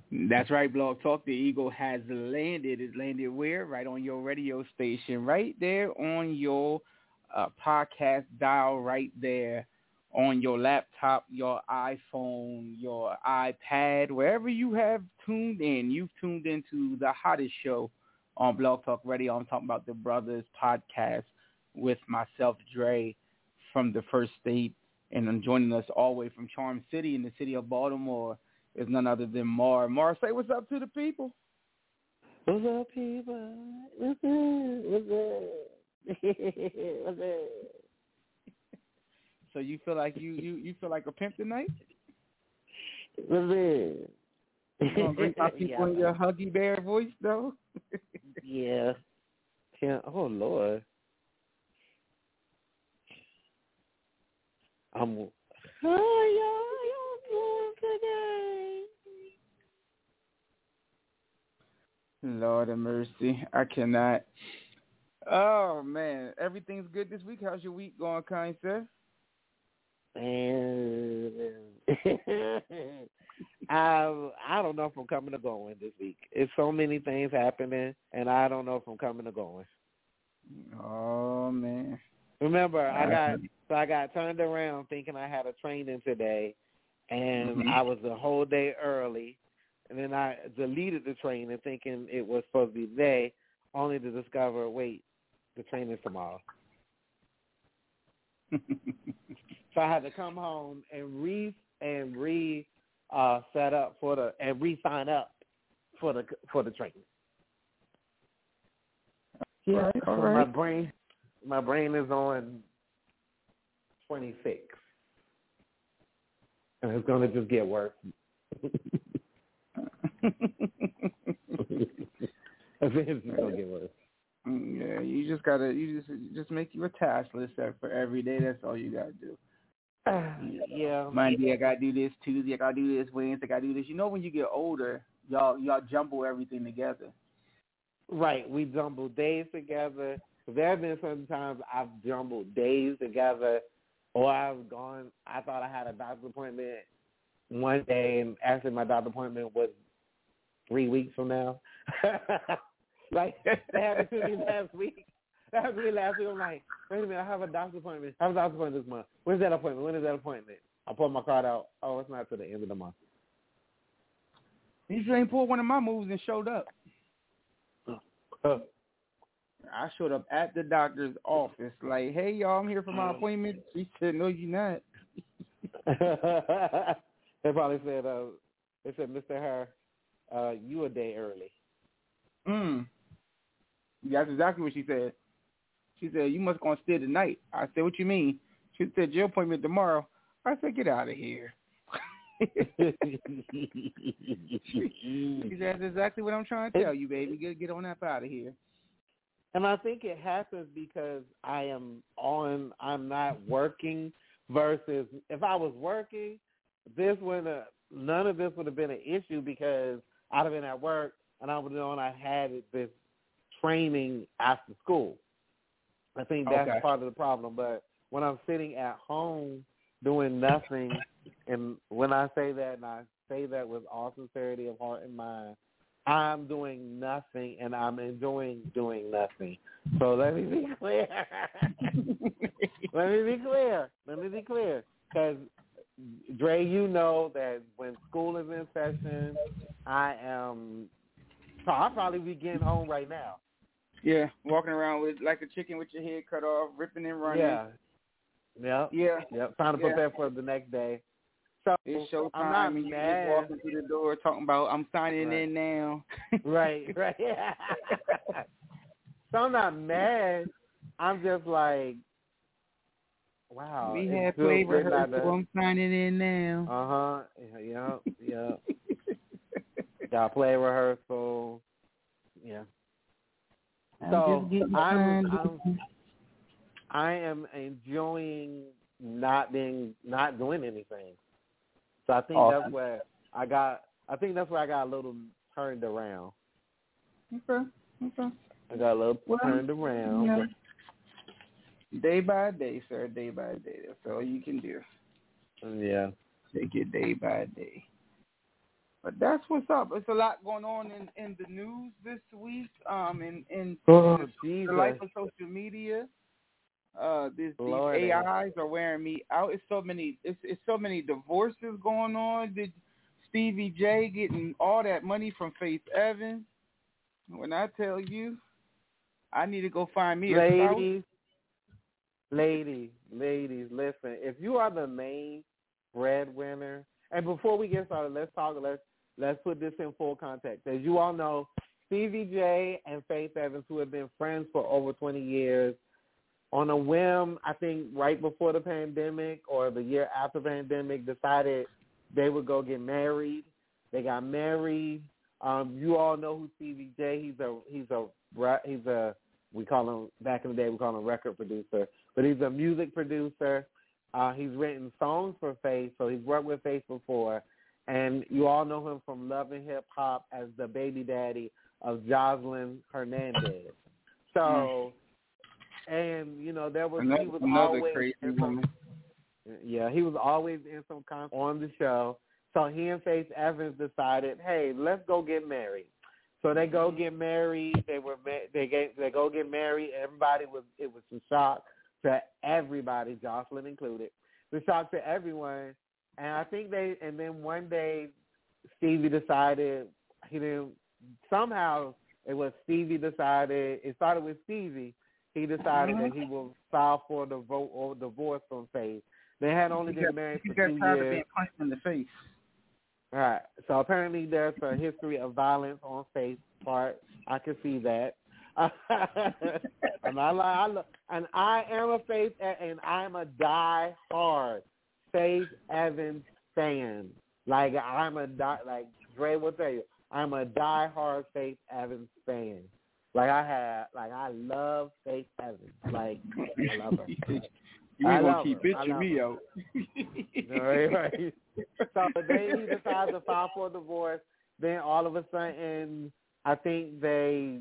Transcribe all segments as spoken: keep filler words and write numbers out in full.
That's right, Blog Talk. The Eagle has landed. It's landed where? Right on your radio station, right there on your uh, podcast dial, right there on your laptop, your iPhone, your iPad, wherever you have tuned in. You've tuned into the hottest show on Blog Talk Radio. I'm talking about the Brothers Podcast with myself, Dre, from the First State, and I'm joining us all the way from Charm City in the city of Baltimore is none other than Mar. Mar, say what's up to the people. What's up, people? What's up? What's up? What's up? So you feel like you, you, you feel like a pimp tonight? What's up? You gonna greet my people yeah, in your Huggy Bear voice, though? yeah. yeah. Oh, Lord. I'm... How y'all doing today? Lord of mercy. I cannot. Oh, man. Everything's good this week. How's your week going, kind sir? And I I don't know if I'm coming or going this week. It's so many things happening, and I don't know if I'm coming or going. Oh, man. Remember, I got so I got turned around thinking I had a training today, and mm-hmm. I was a whole day early, and then I deleted the training thinking it was supposed to be today, only to discover, wait, the training's tomorrow. So I had to come home and re and re uh, set up for the and re sign up for the for the training. Yeah, so all right. my brain my brain is on twenty-six, and it's gonna just get worse. I think it's just gonna get worse. Yeah, you just gotta you just just make you a task list for every day. That's all you gotta do. Uh, yeah. Monday I gotta do this. Tuesday I gotta do this. Wednesday I gotta do this. You know, when you get older, y'all y'all jumble everything together. Right, we jumble days together. There have been some times I've jumbled days together, or I've gone. I thought I had a doctor's appointment one day, and actually my doctor's appointment was three weeks from now. Like that happened to me last week. That happened to me last week. I'm like, wait a minute, I have a doctor's appointment. I have a doctor's appointment this month. When's that appointment? When is that appointment? I pulled my card out. Oh, it's not till the end of the month. You ain't pulled one of my moves and showed up. Uh, I showed up at the doctor's office, like, hey, y'all, I'm here for my appointment. She said, no, you're not. They probably said, uh, they said, Mister Hare, uh, you a day early. Mm. That's exactly what she said. She said, you must go and stay tonight. I said, what you mean? She said, your appointment tomorrow. I said, get out of here. She said, that's exactly what I'm trying to tell you, baby. Get, get on up out of here. And I think it happens because I am on, I'm not working versus if I was working, this would have, none of this would have been an issue because I'd have been at work and I would have known I had this training after school. I think that's okay. part of the problem. But when I'm sitting at home doing nothing, and when I say that, and I say that with all sincerity of heart and mind, I'm doing nothing, and I'm enjoying doing nothing. So let me be clear. Let me be clear. Let me be clear. Because, Dre, you know that when school is in session, I am so I'll probably be getting home right now. Yeah, walking around with like a chicken with your head cut off, ripping and running. Yeah. Yep. Yeah. Yep. Trying to yeah. prepare for the next day. So it's showtime. I'm not and you mad. just walking through the door talking about I'm signing right. in now. right, right. So I'm not mad. I'm just like, wow. We had play rehearsal. To... I'm signing in now. Uh huh. Yep. Yep. Got play rehearsal. Yeah. I'm so just I'm, I'm I am enjoying not being not doing anything. So I think awesome. that's where I got. I think that's where I got a little turned around. Okay. Okay. I got a little well, turned around. Yeah. Day by day, sir. Day by day. That's all you can do. Yeah. Take it day by day. But that's what's up. It's a lot going on in, in the news this week. Um, in in, Oh, in the, the life Jesus. of social media. Uh, this, these Lordy. A Is are wearing me out. It's so many. It's, it's so many divorces going on. Did Stevie J getting all that money from Faith Evans? When I tell you, I need to go find me a spouse. Ladies, ladies, ladies, listen. If you are the main breadwinner, and before we get started, let's talk. Let's let's put this in full context. As you all know, Stevie J and Faith Evans, who have been friends for over twenty years, on a whim, I think right before the pandemic or the year after the pandemic, decided they would go get married. They got married. Um, you all know who Stevie J. He's a he's a he's a we call him back in the day we call him record producer, but he's a music producer. Uh, he's written songs for Faith, so he's worked with Faith before, and you all know him from Love and Hip Hop as the baby daddy of Jocelyn Hernandez. So. And, you know, there was, another, he was another always, crazy in woman. some, yeah, he was always in some con- on the show. So he and Faith Evans decided, hey, let's go get married. So they go get married. They were, they get, they go get married. Everybody was, it was a shock to everybody, Jocelyn included. It was a shock to everyone. And I think they, and then one day Stevie decided he didn't, somehow it was Stevie decided, it started with Stevie. He decided mm-hmm. that he will file for the vote or divorce from Faith. They had only been married for two tired years. of being punched in the face. All right. So apparently there's a history of violence on Faith's part. I can see that. and I, I, and I am a Faith, and I'm a die-hard Faith Evans fan. Like I'm a die, like Dre will tell you, I'm a die-hard Faith Evans fan. Like I have, like I love Faith Evans. Like I love her. You ain't gonna keep bitching me out. right, right. So then he decides to file for a divorce. Then all of a sudden, I think they,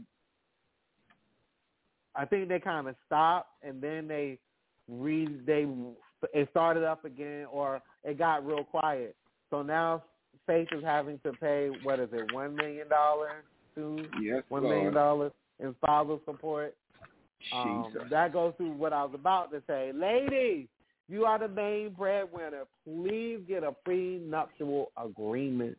I think they kind of stopped, and then they re they it started up again, or it got real quiet. So now Faith is having to pay, what is it, one million dollars to yes, one Lord. million dollars in father support. Um, that goes to what I was about to say. Ladies, you are the main breadwinner. Please get a prenuptial agreement.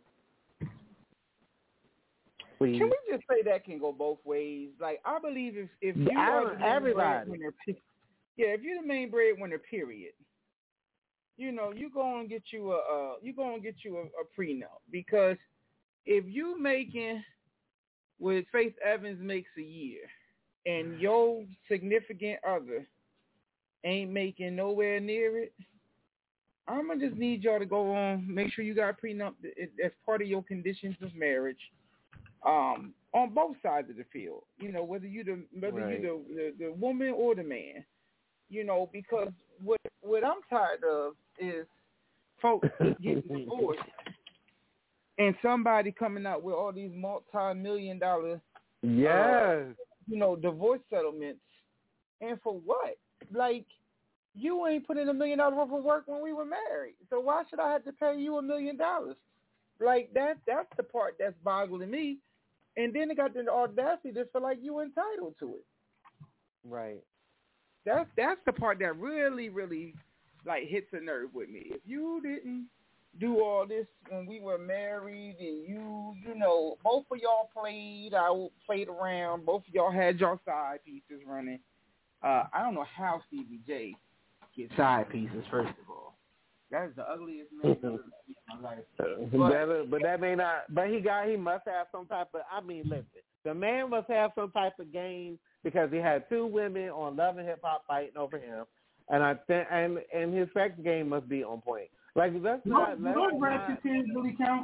Please. Can we just say that can go both ways? Like, I believe if, if you I are the main everybody. breadwinner, yeah, if you're the main breadwinner, period, you know, you go and get you a, uh, you go and get you a, a prenup, because if you making what Faith Evans makes a year, and your significant other ain't making nowhere near it, I'm going to just need y'all to go on, make sure you got a prenup as part of your conditions of marriage, um, on both sides of the field. You know, whether you the whether right. you the, the the woman or the man. You know, because what what I'm tired of is folks getting divorced and somebody coming out with all these multi-million dollar yes. Uh, you know, divorce settlements, and for what? Like, you ain't put in a million dollars worth of work when we were married, so why should I have to pay you a million dollars? Like, that that's the part that's boggling me. And then they got the audacity to feel like you entitled to it. Right. That's that's the part that really, really, like, hits a nerve with me. If you didn't do all this when we were married, and you, you know, both of y'all played, I played around, both of y'all had your side pieces running. Uh, I don't know how Stevie J gets side pieces, first of all. That is the ugliest man I've ever seen in my life. But, that, but that may not, but he got, he must have some type of, I mean, listen, the man must have some type of game, because he had two women on Love and Hip Hop fighting over him. And I think, and, and his sex game must be on point. Like, let's not. Do let's those not, ratchet teams really count?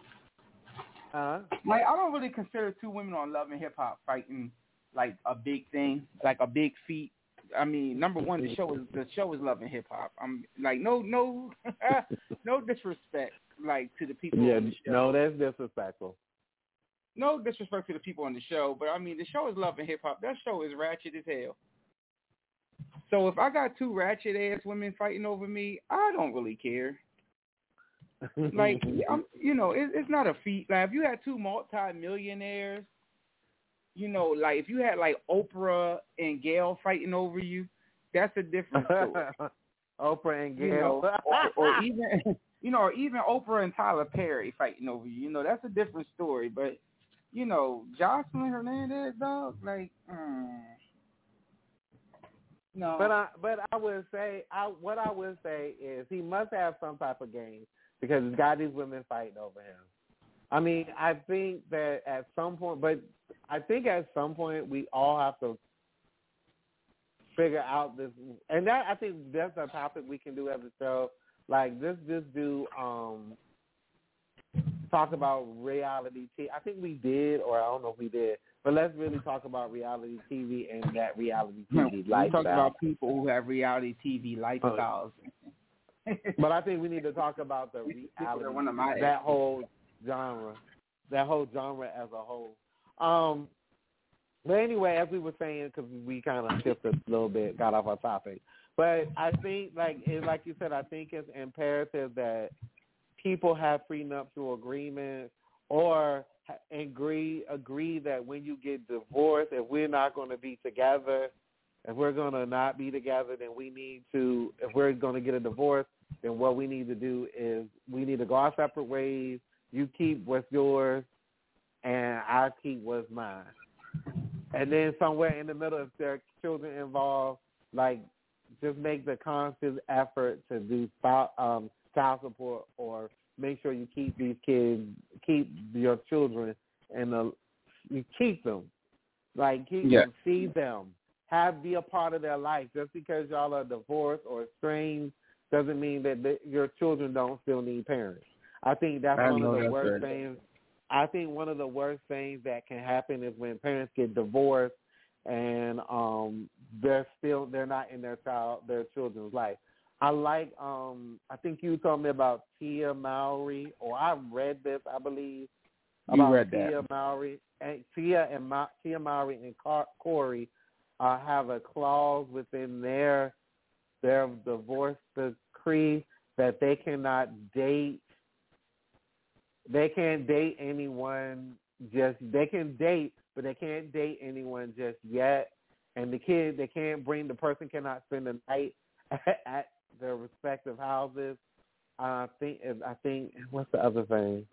Uh, like, I don't really consider two women on Love and Hip Hop fighting like a big thing, like a big feat. I mean, number one, the show is the show is Love and Hip Hop. I'm like, no, no, no disrespect, like, to the people yeah, on the show. no, that's disrespectful. No disrespect to the people on the show, but I mean, the show is Love and Hip Hop. That show is ratchet as hell. So if I got two ratchet ass women fighting over me, I don't really care. Like, I'm, you know, it, it's not a feat. Like, if you had two multi-millionaires, you know, like if you had like Oprah and Gail fighting over you, that's a different story. Oprah and Gail, you know, or, or even, you know, or even Oprah and Tyler Perry fighting over you. You know, that's a different story. But you know, Jocelyn Hernandez, dog, like, mm, no. But I, but I would say, I what I would say is he must have some type of game because he's got these women fighting over him. I mean, I think that at some point, but I think at some point we all have to figure out this, and that I think that's a topic we can do as a show. Like, just just do um, talk about reality T V. I think we did, or I don't know if we did, but let's really talk about reality T V and that reality T V we lifestyle. talk about people who have reality T V lifestyles. But I think we need to talk about the reality, one of my that whole genre, that whole genre as a whole. Um, but anyway, as we were saying, because we kind of shifted a little bit, got off our topic. But I think, like it, like you said, I think it's imperative that people have prenuptial agreements or agree agree that when you get divorced, if we're not going to be together, if we're going to not be together, then we need to, if we're going to get a divorce, then what we need to do is we need to go our separate ways. You keep what's yours, and I keep what's mine. And then somewhere in the middle, if there are children involved, like just make the conscious effort to do um, child support or make sure you keep these kids, keep your children, and the, you keep them. Like, keep yeah. them, see them, have be a part of their life. Just because y'all are divorced or estranged doesn't mean that the, your children don't still need parents. I think that's I one of the that's worst right. things. I think one of the worst things that can happen is when parents get divorced and um, they're still they're not in their child their children's life. I like um, I think you told me about Tia Mowry, or I read this, I believe. You about read Tia that. Mowry and Tia and Ma, Tia Mowry and Car- Corey uh, have a clause within their their divorce decree that they cannot date. They can't date anyone just. They can date, but they can't date anyone just yet. And the kid, they can't bring the person cannot spend the night at, at their respective houses. I think. I think. What's the other thing?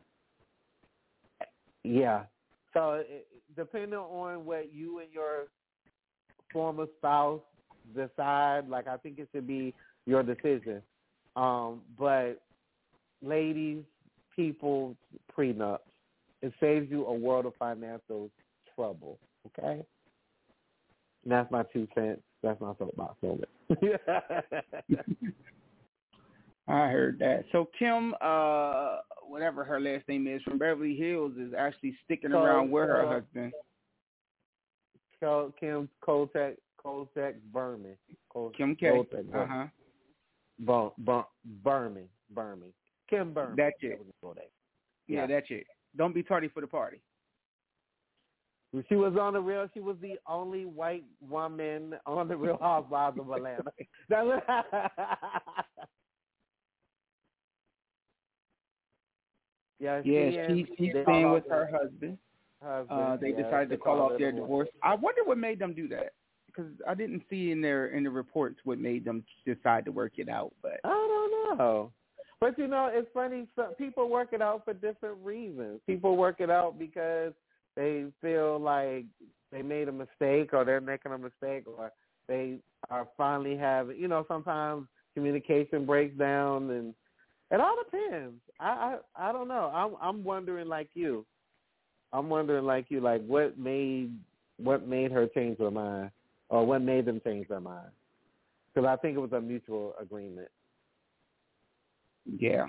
Yeah. So it, depending on what you and your former spouse decide, like I think it should be your decision. Um, but ladies, people, prenups, it saves you a world of financial trouble. Okay. And that's my two cents. That's my soapbox moment. I heard that. So Kim, uh, whatever her last name is, from Beverly Hills, is actually sticking so, around with her uh, husband. Kim Koltek, Koltek Berman. Kol- Kim K. Koltek Uh huh. Berman. Bur- Berman. Berman. Kim Berman. That's it. Yeah. yeah, that's it. Don't be tardy for the party. She was on the Real. She was the only white woman on the Real Housewives of Atlanta. That was, yeah, she yeah, she, she's staying with her husband. husband. Uh, they yeah, decided they to call off their divorce. divorce. I wonder what made them do that, because I didn't see in their in the reports what made them decide to work it out. But I don't know. But you know, it's funny. Some people work it out for different reasons. People work it out because they feel like they made a mistake, or they're making a mistake, or they are finally having. You know, sometimes communication breaks down, and it all depends. I I, I don't know. I'm I'm wondering like you. I'm wondering like you, like what made what made her change her mind, or what made them change their mind? Because I think it was a mutual agreement. yeah.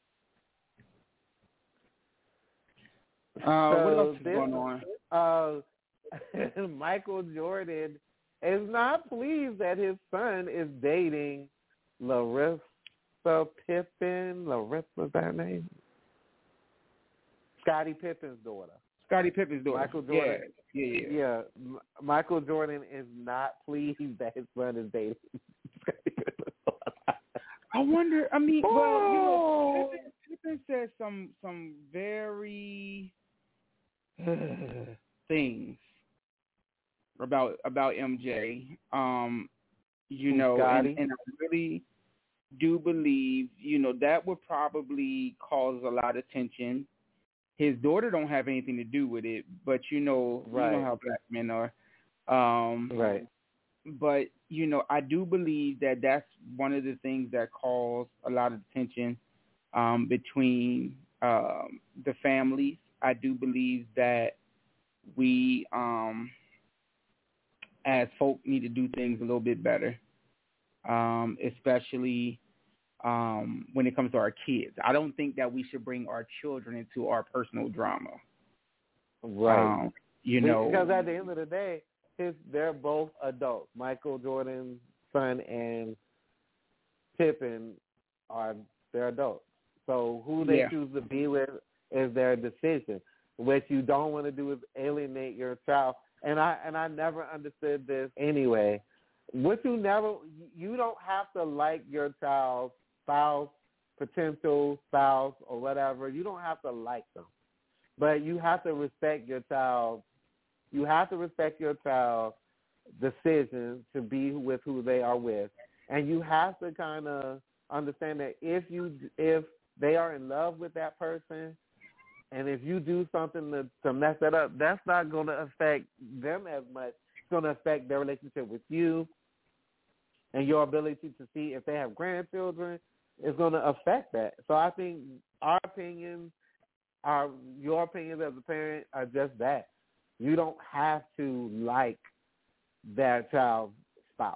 Uh, so what else is this, going on? Uh, Michael Jordan is not pleased that his son is dating Larissa Pippen. Larissa, is that her name? Scottie Pippen's daughter. Scottie Pippen's daughter. Michael Jordan. Yeah, yeah, yeah. yeah. M- Michael Jordan is not pleased that his son is dating Scottie Pippen's daughter. I wonder. I mean, well, you know, Pippen, Pippen said some some very things about about M J. Um, you know, and, and I really do believe, you know, that would probably cause a lot of tension. His daughter don't have anything to do with it, but you know, right. you know how black men are. Um, right. But, you know, I do believe that that's one of the things that caused a lot of tension um, between um, the families. I do believe that we, um, as folk, need to do things a little bit better, um, especially um, when it comes to our kids. I don't think that we should bring our children into our personal drama. Right. Um, you know, because at the end of the day, his, they're both adults. Michael Jordan's son and Pippen are they're adults. So who they yeah. choose to be with is their decision. What you don't want to do is alienate your child. And I and I never understood this anyway. What you never you don't have to like your child's spouse, potential spouse, or whatever. You don't have to like them, but you have to respect your child. You have to respect your child's decision to be with who they are with, and you have to kind of understand that if you if they are in love with that person, and if you do something to, to mess that up, that's not going to affect them as much. It's going to affect their relationship with you and your ability to see if they have grandchildren. It's going to affect that. So I think our opinions, our your opinions as a parent are just that. You don't have to like their child's spouse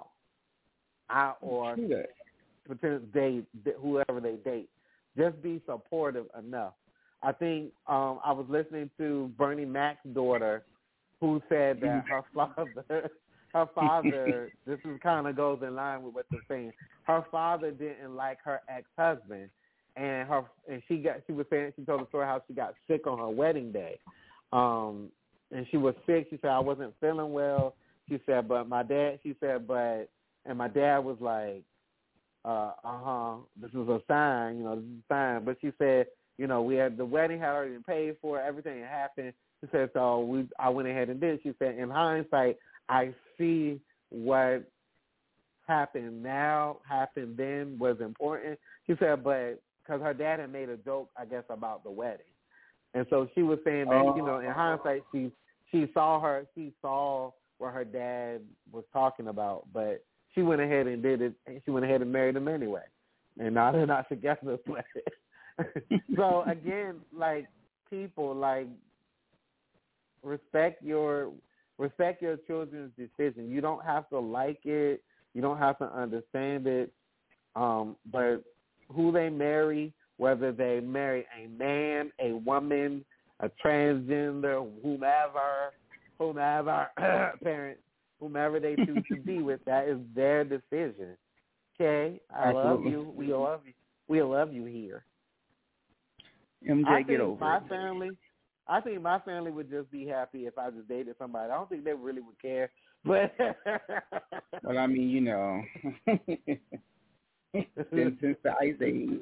I, or potential date, whoever they date. Just be supportive enough. I think um, I was listening to Bernie Mac's daughter, who said that her father, her father, this is kind of goes in line with what they're saying. Her father didn't like her ex-husband, and her and she got she was saying she told the story how she got sick on her wedding day, um, and she was sick. She said I wasn't feeling well. She said, but my dad. She said, but and my dad was like, uh huh, this is a sign, you know, this is a sign. But she said, you know, we had the wedding had already been paid for, everything had happened. She said, so we I went ahead and did it. She said, in hindsight, I see what happened now, happened then was important. She said, but because her dad had made a joke, I guess, about the wedding. And so she was saying that, you know, in hindsight, she she saw her, she saw what her dad was talking about, but she went ahead and did it, and she went ahead and married him anyway. And now they're not together. So, again, like, people, like, respect your respect your children's decision. You don't have to like it. You don't have to understand it. Um, but who they marry, whether they marry a man, a woman, a transgender, whomever, whomever, parents, whomever they choose to be with, that is their decision. Okay? I Absolutely. love you. We love you. We love you here. M J, I get think over my it. family, I think my family would just be happy if I just dated somebody. I don't think they really would care. But well, I mean, you know, since, since the Ice Age.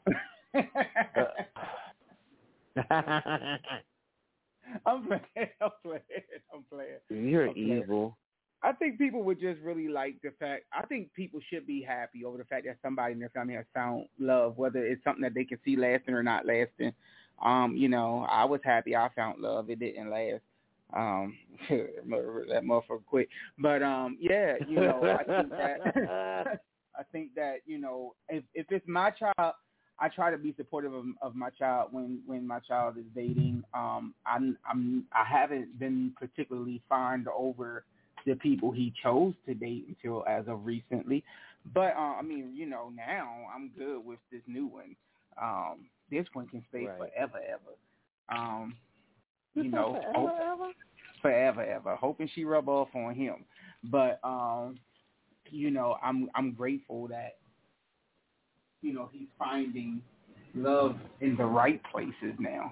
I'm playing. I'm playing. I'm playing. You're I'm playing. evil. I think people would just really like the fact. I think people should be happy over the fact that somebody in their family has found love, whether it's something that they can see lasting or not lasting. Um, you know, I was happy I found love. It didn't last. Um, that motherfucker quit. But um, yeah, you know, I think that I think that you know, if if it's my child, I try to be supportive of, of my child when, when my child is dating. Um, I'm I'm I haven't been particularly fond over the people he chose to date until as of recently. But, uh, I mean, you know, now I'm good with this new one. Um, this one can stay right. forever, ever. Um, you you know, forever, hope, ever? forever, ever. Hoping she rub off on him. But, um, you know, I'm I'm grateful that, you know, he's finding love in the right places now.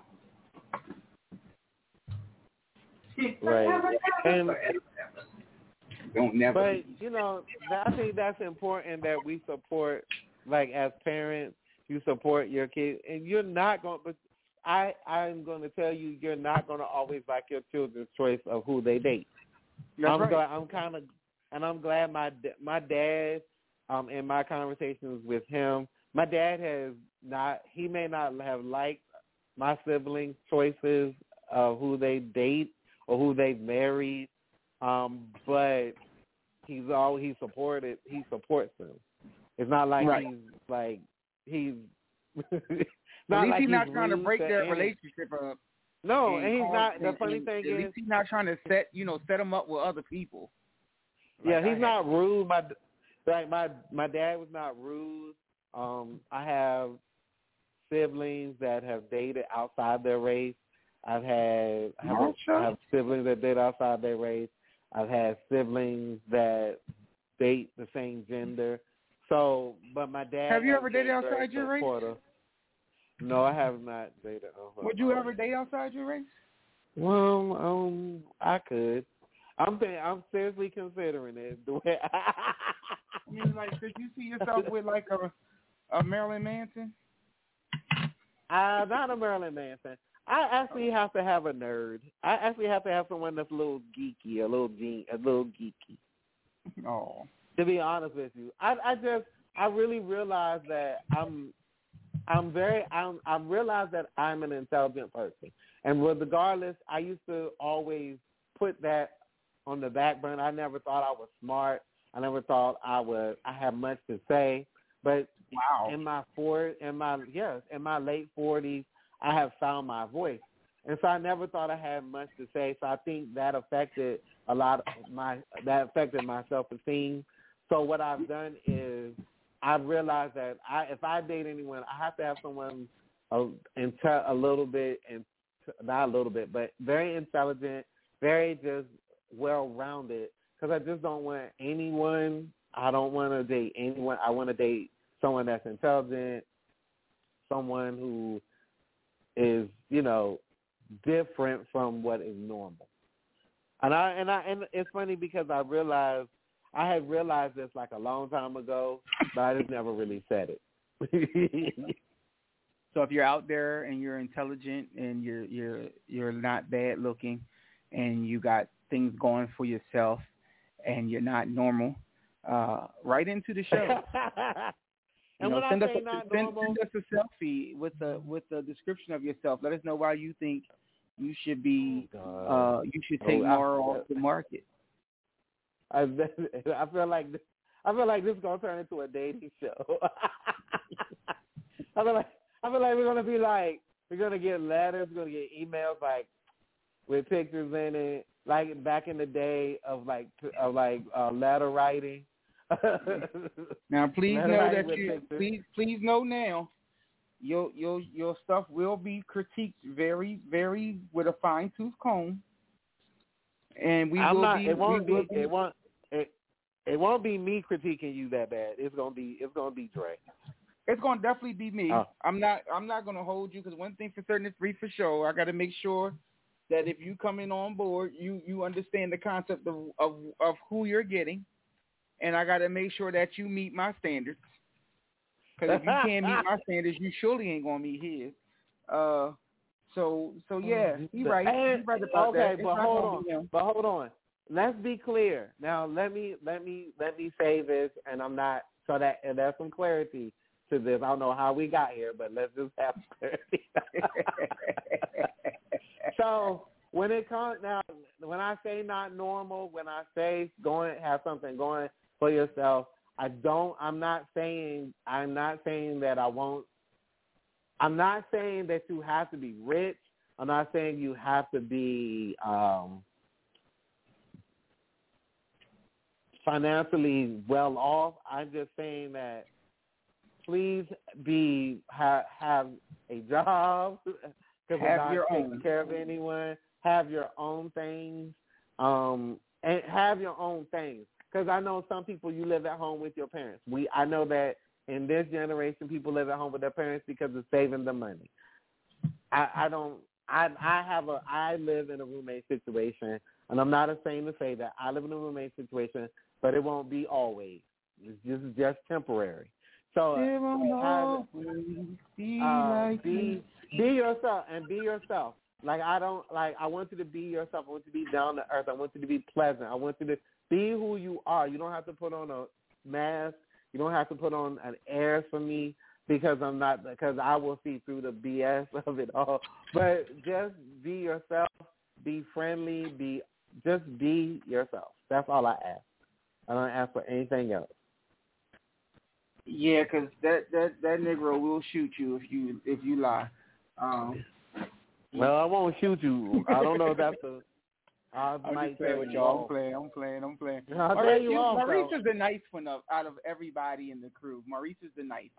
Right. And don't never. But, you know, I think that's important that we support, like, as parents, you support your kids, and you're not going. But I, I'm going to tell you, you're not going to always like your children's choice of who they date. That's I'm right. glad. I'm kind of, and I'm glad my my dad, um, in my conversations with him, my dad has not. He may not have liked my siblings' choices of who they date or who they married, um, but he's all he supported. He supports them. It's not like right. he's like he's. Not At least like he's not he's trying to break to their any, relationship up. No, and and he's cause, not. The and, funny and thing at is, least he's not trying to set you know set them up with other people. Yeah, like he's not rude. My like my my dad was not rude. Um, I have siblings that have dated outside their race. I've had I have, Oh, sure. I have siblings that date outside their race. I've had siblings that date the same gender. So, but my dad have you has ever been dated outside very your race? supportive. No, I have not dated. Would you ever date outside your race? Well, um, I could. I'm th- I'm seriously considering it. The way I I mean, like, could you see yourself with like a a Marilyn Manson? Uh, not a Marilyn Manson. I actually have to have a nerd. I actually have to have someone that's a little geeky, a little ge- a little geeky. Oh. To be honest with you, I I just I really realized that I'm I'm very I'm I realized that I'm an intelligent person, and regardless, I used to always put that on the back burner. I never thought I was smart. I never thought I would. I had much to say, but wow. in my four in my yes in my late forties, I have found my voice, and so I never thought I had much to say. So I think that affected a lot of my that affected my self esteem. So what I've done is I've realized that I if I date anyone, I have to have someone a, a little bit and not a little bit, but very intelligent, very just well-rounded, because I just don't want anyone, I don't want to date anyone, I want to date someone that's intelligent, someone who is, you know, different from what is normal. And I and I and it's funny because I realized, I had realized this like a long time ago, but I just never really said it. So if you're out there and you're intelligent and you're you're you're not bad looking and you got things going for yourself and you're not normal, uh, right into the show. And you know, when send I us say a, not send, normal, send us a selfie with a with a description of yourself. Let us know why you think you should be oh, uh, you should take oh, Mara I, off the market. I, I feel like this, I feel like this is gonna turn into a dating show. I feel like I feel like we're gonna be like we're gonna get letters, we're gonna get emails like with pictures in it, like back in the day of like of like uh, letter writing. Now, please letter know writing that you pictures. please please know now, your your your stuff will be critiqued very very with a fine tooth comb, and we I'm will not. be. It won't we be. will be It won't. It, it won't be me critiquing you that bad. It's gonna be. It's gonna be Dre. It's gonna definitely be me. Oh. I'm not. I'm not gonna hold you because one thing for certain is free for show. I got to make sure that if you coming on board, you you understand the concept of of, of who you're getting, and I got to make sure that you meet my standards. Because if you can't meet my standards, you surely ain't gonna meet his. Uh, so so yeah, he right. And, He right about okay, that. It's but not hold gonna on. be him. But hold on. Let's be clear. Now let me let me let me say this, and I'm not so that and there's some clarity to this. I don't know how we got here, but let's just have clarity. So when it comes now, when I say not normal, when I say going have something going for yourself, I don't. I'm not saying. I'm not saying that I won't. I'm not saying that you have to be rich. I'm not saying you have to be um, financially well off. I'm just saying that please be have, have a job because we're not taking care of anyone. Have your own things, um, and have your own things. Because I know some people, you live at home with your parents. We I know that in this generation, people live at home with their parents because it's saving them money. I, I don't. I I have a. I live in a roommate situation, and I'm not ashamed to say that I live in a roommate situation, but it won't be always. This is just temporary. So There won't uh, always be uh, like be be yourself and be yourself. Like I don't like. I want you to be yourself. I want you to be down to earth. I want you to be pleasant. I want you to be who you are. You don't have to put on a mask. You don't have to put on an air for me because I'm not. Because I will see through the B S of it all. But just be yourself. Be friendly. Be just be yourself. That's all I ask. I don't ask for anything else. Yeah, 'cause that, that, that Negro will shoot you if you if you lie. Um, Well, I won't shoot you. I don't know if that's a. I I'm might just playing tell with you y'all. off. I'm playing. I'm playing. I'm playing. I'll tell Maurice, you off, Maurice though. is the nice one of, out of everybody in the crew. Maurice is the nice.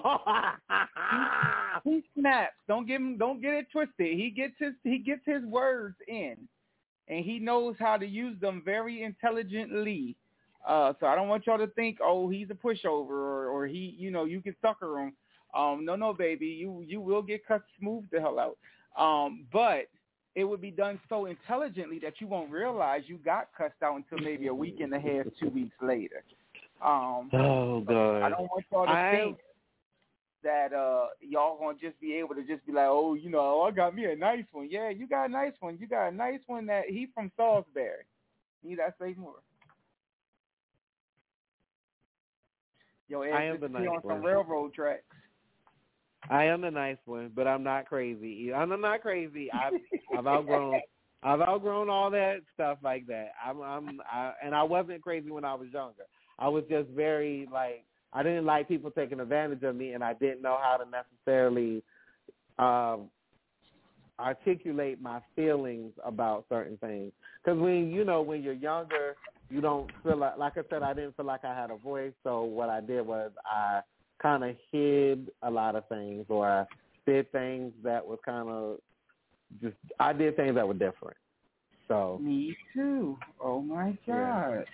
he, he snaps. Don't give him. Don't get it twisted. He gets his. He gets his words in, and he knows how to use them very intelligently. Uh, so I don't want y'all to think, oh, he's a pushover or, or he, you know, you can sucker him. Um, no, no, baby, you you will get cut smooth the hell out. Um, but it would be done so intelligently that you won't realize you got cussed out until maybe a week and a half, two weeks later. Um, oh God! I don't want y'all to I... think that uh, y'all gonna just be able to just be like, oh, you know, oh, I got me a nice one. Yeah, you got a nice one. You got a nice one that he from Salisbury. Need I say more? Yo, Ed, I am the just nice on one. some railroad tracks. I am the nice one, but I'm not crazy. I'm not crazy. I've, I've outgrown. I've outgrown all that stuff like that. I'm, I'm, I, and I wasn't crazy when I was younger. I was just very like I didn't like people taking advantage of me, and I didn't know how to necessarily um, articulate my feelings about certain things. Because when you know when you're younger, you don't feel like. Like I said, I didn't feel like I had a voice. So what I did was I kind of hid a lot of things, or I did things that was kind of just, I did things that were different. So me too. Oh my God.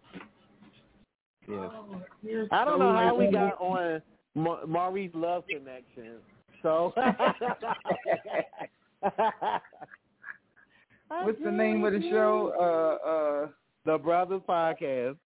Yeah. Yes. I don't know how we got on Ma- Maurice Love Connection. So what's the name of the show? Uh, uh, The Brothers Podcast.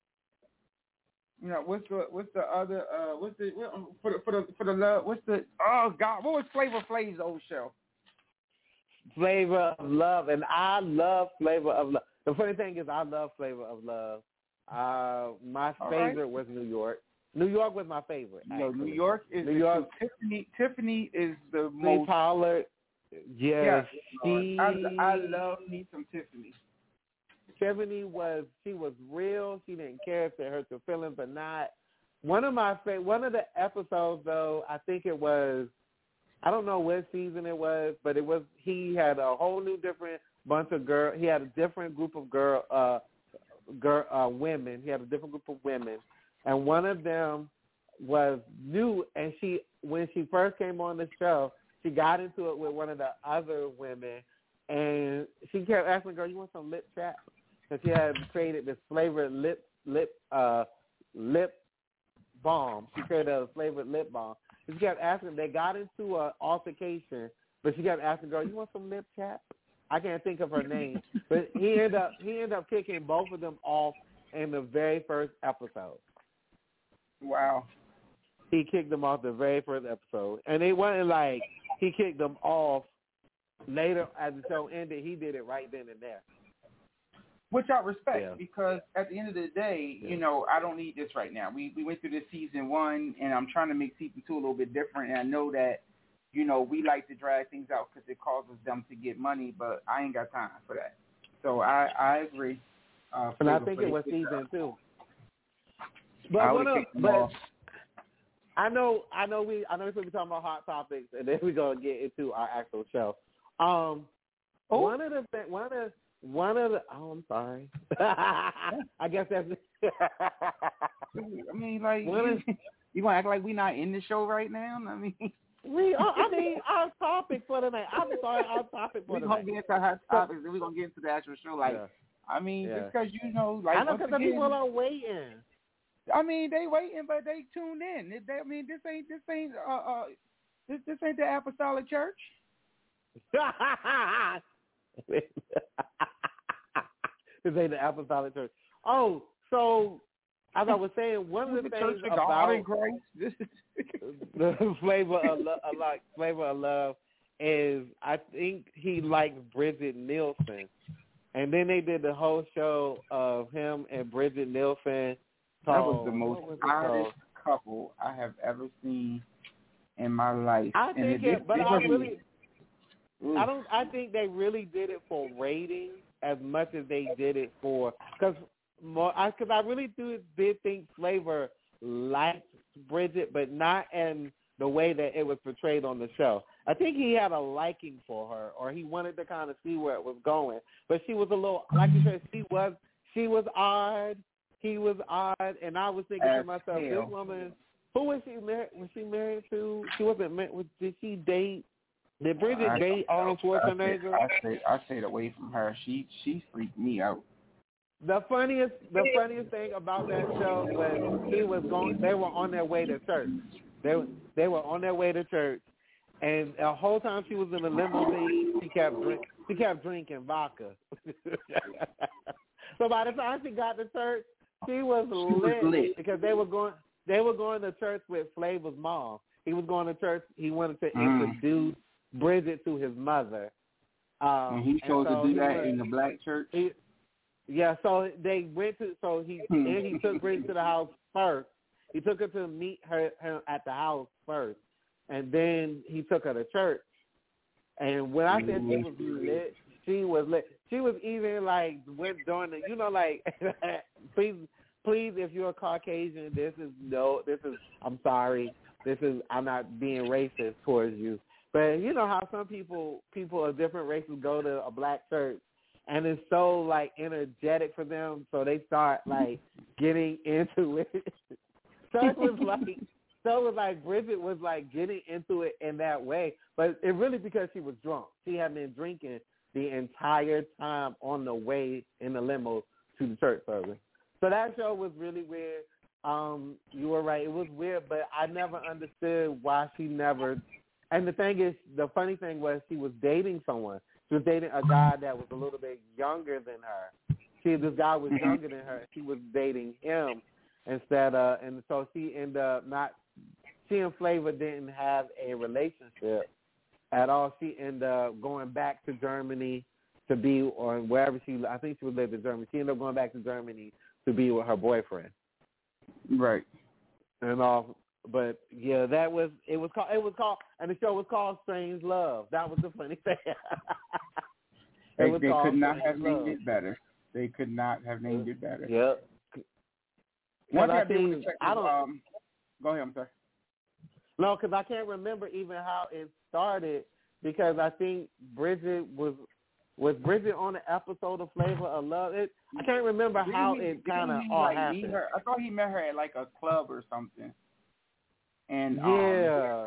You know, what's the what's the other uh what's the what, for the for the for the love what's the oh God, what was Flavor Flav's old show? Flavor of Love, and I love Flavor of Love. The funny thing is, I love Flavor of Love. Uh, my All favorite right. was New York. New York was my favorite. No, actually. New York is New the York. Tiffany. Tiffany is the Lee most. Pollard. Yes, yes, she. I, I love me some Tiffany. Tiffany was she was real. She didn't care if it hurt your feelings or not. One of my fa- one of the episodes though, I think it was, I don't know what season it was, but it was he had a whole new different bunch of girl. He had a different group of girl uh girl uh women. He had a different group of women, and one of them was new. And she when she first came on the show, she got into it with one of the other women, and she kept asking, "Girl, you want some lip chat?" So she had created this flavored lip lip uh lip balm. She created a flavored lip balm. She kept asking. They got into an altercation, but she kept asking, "Girl, you want some lip chat?" I can't think of her name, but he ended up he ended up kicking both of them off in the very first episode. Wow. He kicked them off the very first episode, and it wasn't like he kicked them off later as the show ended. He did it right then and there. Which I respect, Yeah. because at the end of the day, Yeah. you know, I don't need this right now. We we went through this season one, and I'm trying to make season two a little bit different. And I know that, you know, we like to drag things out because it causes them to get money, but I ain't got time for that. So I I agree. Uh, And I think it was season two. But I one would of, kick them but off. I know I know we I know we're supposed to be talking about hot topics, and then we're gonna get into our actual show. Um, Oh. one of the th- one of one of the oh I'm sorry. I guess that's. I mean, like, One you, of, you gonna act like we not in the show right now? I mean, we uh, I mean our topic for tonight. I'm sorry, our topic for we tonight. gonna get into hot topics, then we gonna get into the actual show. Like, Yeah. I mean, Yeah. just because you know, like, I know once because the again, people are waiting. I mean, they waiting, but they tuned in. It- they- I mean, this ain't this ain't uh, uh this this ain't the Apostolic Church. This ain't the Apostolic Church. Oh, so as I was saying, one of the, the things Church of about God in Christ. the flavor of love, like flavor of love, is I think he likes Bridget Nielsen, and then they did the whole show of him and Bridget Nielsen. That was the Called, most was oddest couple I have ever seen in my life. I and think it, it, but it I wasn't- really, Oof. I don't. I think they really did it for ratings as much as they did it for because more. Because I, I really do did think Flavor liked Bridget, but not in the way that it was portrayed on the show. I think he had a liking for her, or he wanted to kind of see where it was going. But she was a little, like you said, she was she was odd. He was odd, and I was thinking As to myself, hell. this woman, who was she married? Was she married to? She wasn't married. Was, did she date? Did Bridget I, date Arnold Schwarzenegger? I, stayed, I stayed away from her. She she freaked me out. The funniest, the funniest thing about that show was he was going. They were on their way to church. They were they were on their way to church, and the whole time she was in the limousine, she kept drink, she kept drinking vodka. So by the time she got to church, she was lit, was lit. because they were going. They were going to church with Flavor's mom. He was going to church. He wanted to Mm. introduce Bridget to his mother. Um, And he chose so to do he that went- in the black church. He, yeah, so they went to. So he Hmm. and he took Bridget to the house first. He took her to meet her, her at the house first, and then he took her to church. And when I said she was lit, she was lit. She was even like went during the, you know, like please, please, if you're a Caucasian, this is no, this is. I'm sorry, this is. I'm not being racist towards you, but you know how some people, people of different races go to a black church, and it's so like energetic for them, so they start like getting into it. So it was like, so it was like Bridget was like getting into it in that way, but it really because she was drunk. She had been drinking the entire time on the way in the limo to the church service. So that show was really weird. Um, you were right, it was weird, but I never understood why she never. And the thing is, the funny thing was she was dating someone. She was dating a guy that was a little bit younger than her. See, this guy was younger than her. She was dating him instead of, and so she ended up not. She and Flavor didn't have a relationship at all. She ended up going back to Germany to be, or wherever she. I think she was living in Germany. She ended up going back to Germany to be with her boyfriend. Right. And all. But yeah, that was it. Was called it was called, and the show was called Strange Love. That was the funny thing. it They, was they called could not Strange have Love. named it better. They could not have named it better. Yep. One thing I I did want to think- check I was, don't- um, go ahead, I'm sorry. No, because I can't remember even how it started. Because I think Bridget was was Bridget on the episode of Flavor of Love. It I can't remember Didn't how he- it didn't kind of he, all like, happened. meet her? I thought he met her at like a club or something. And um, Yeah,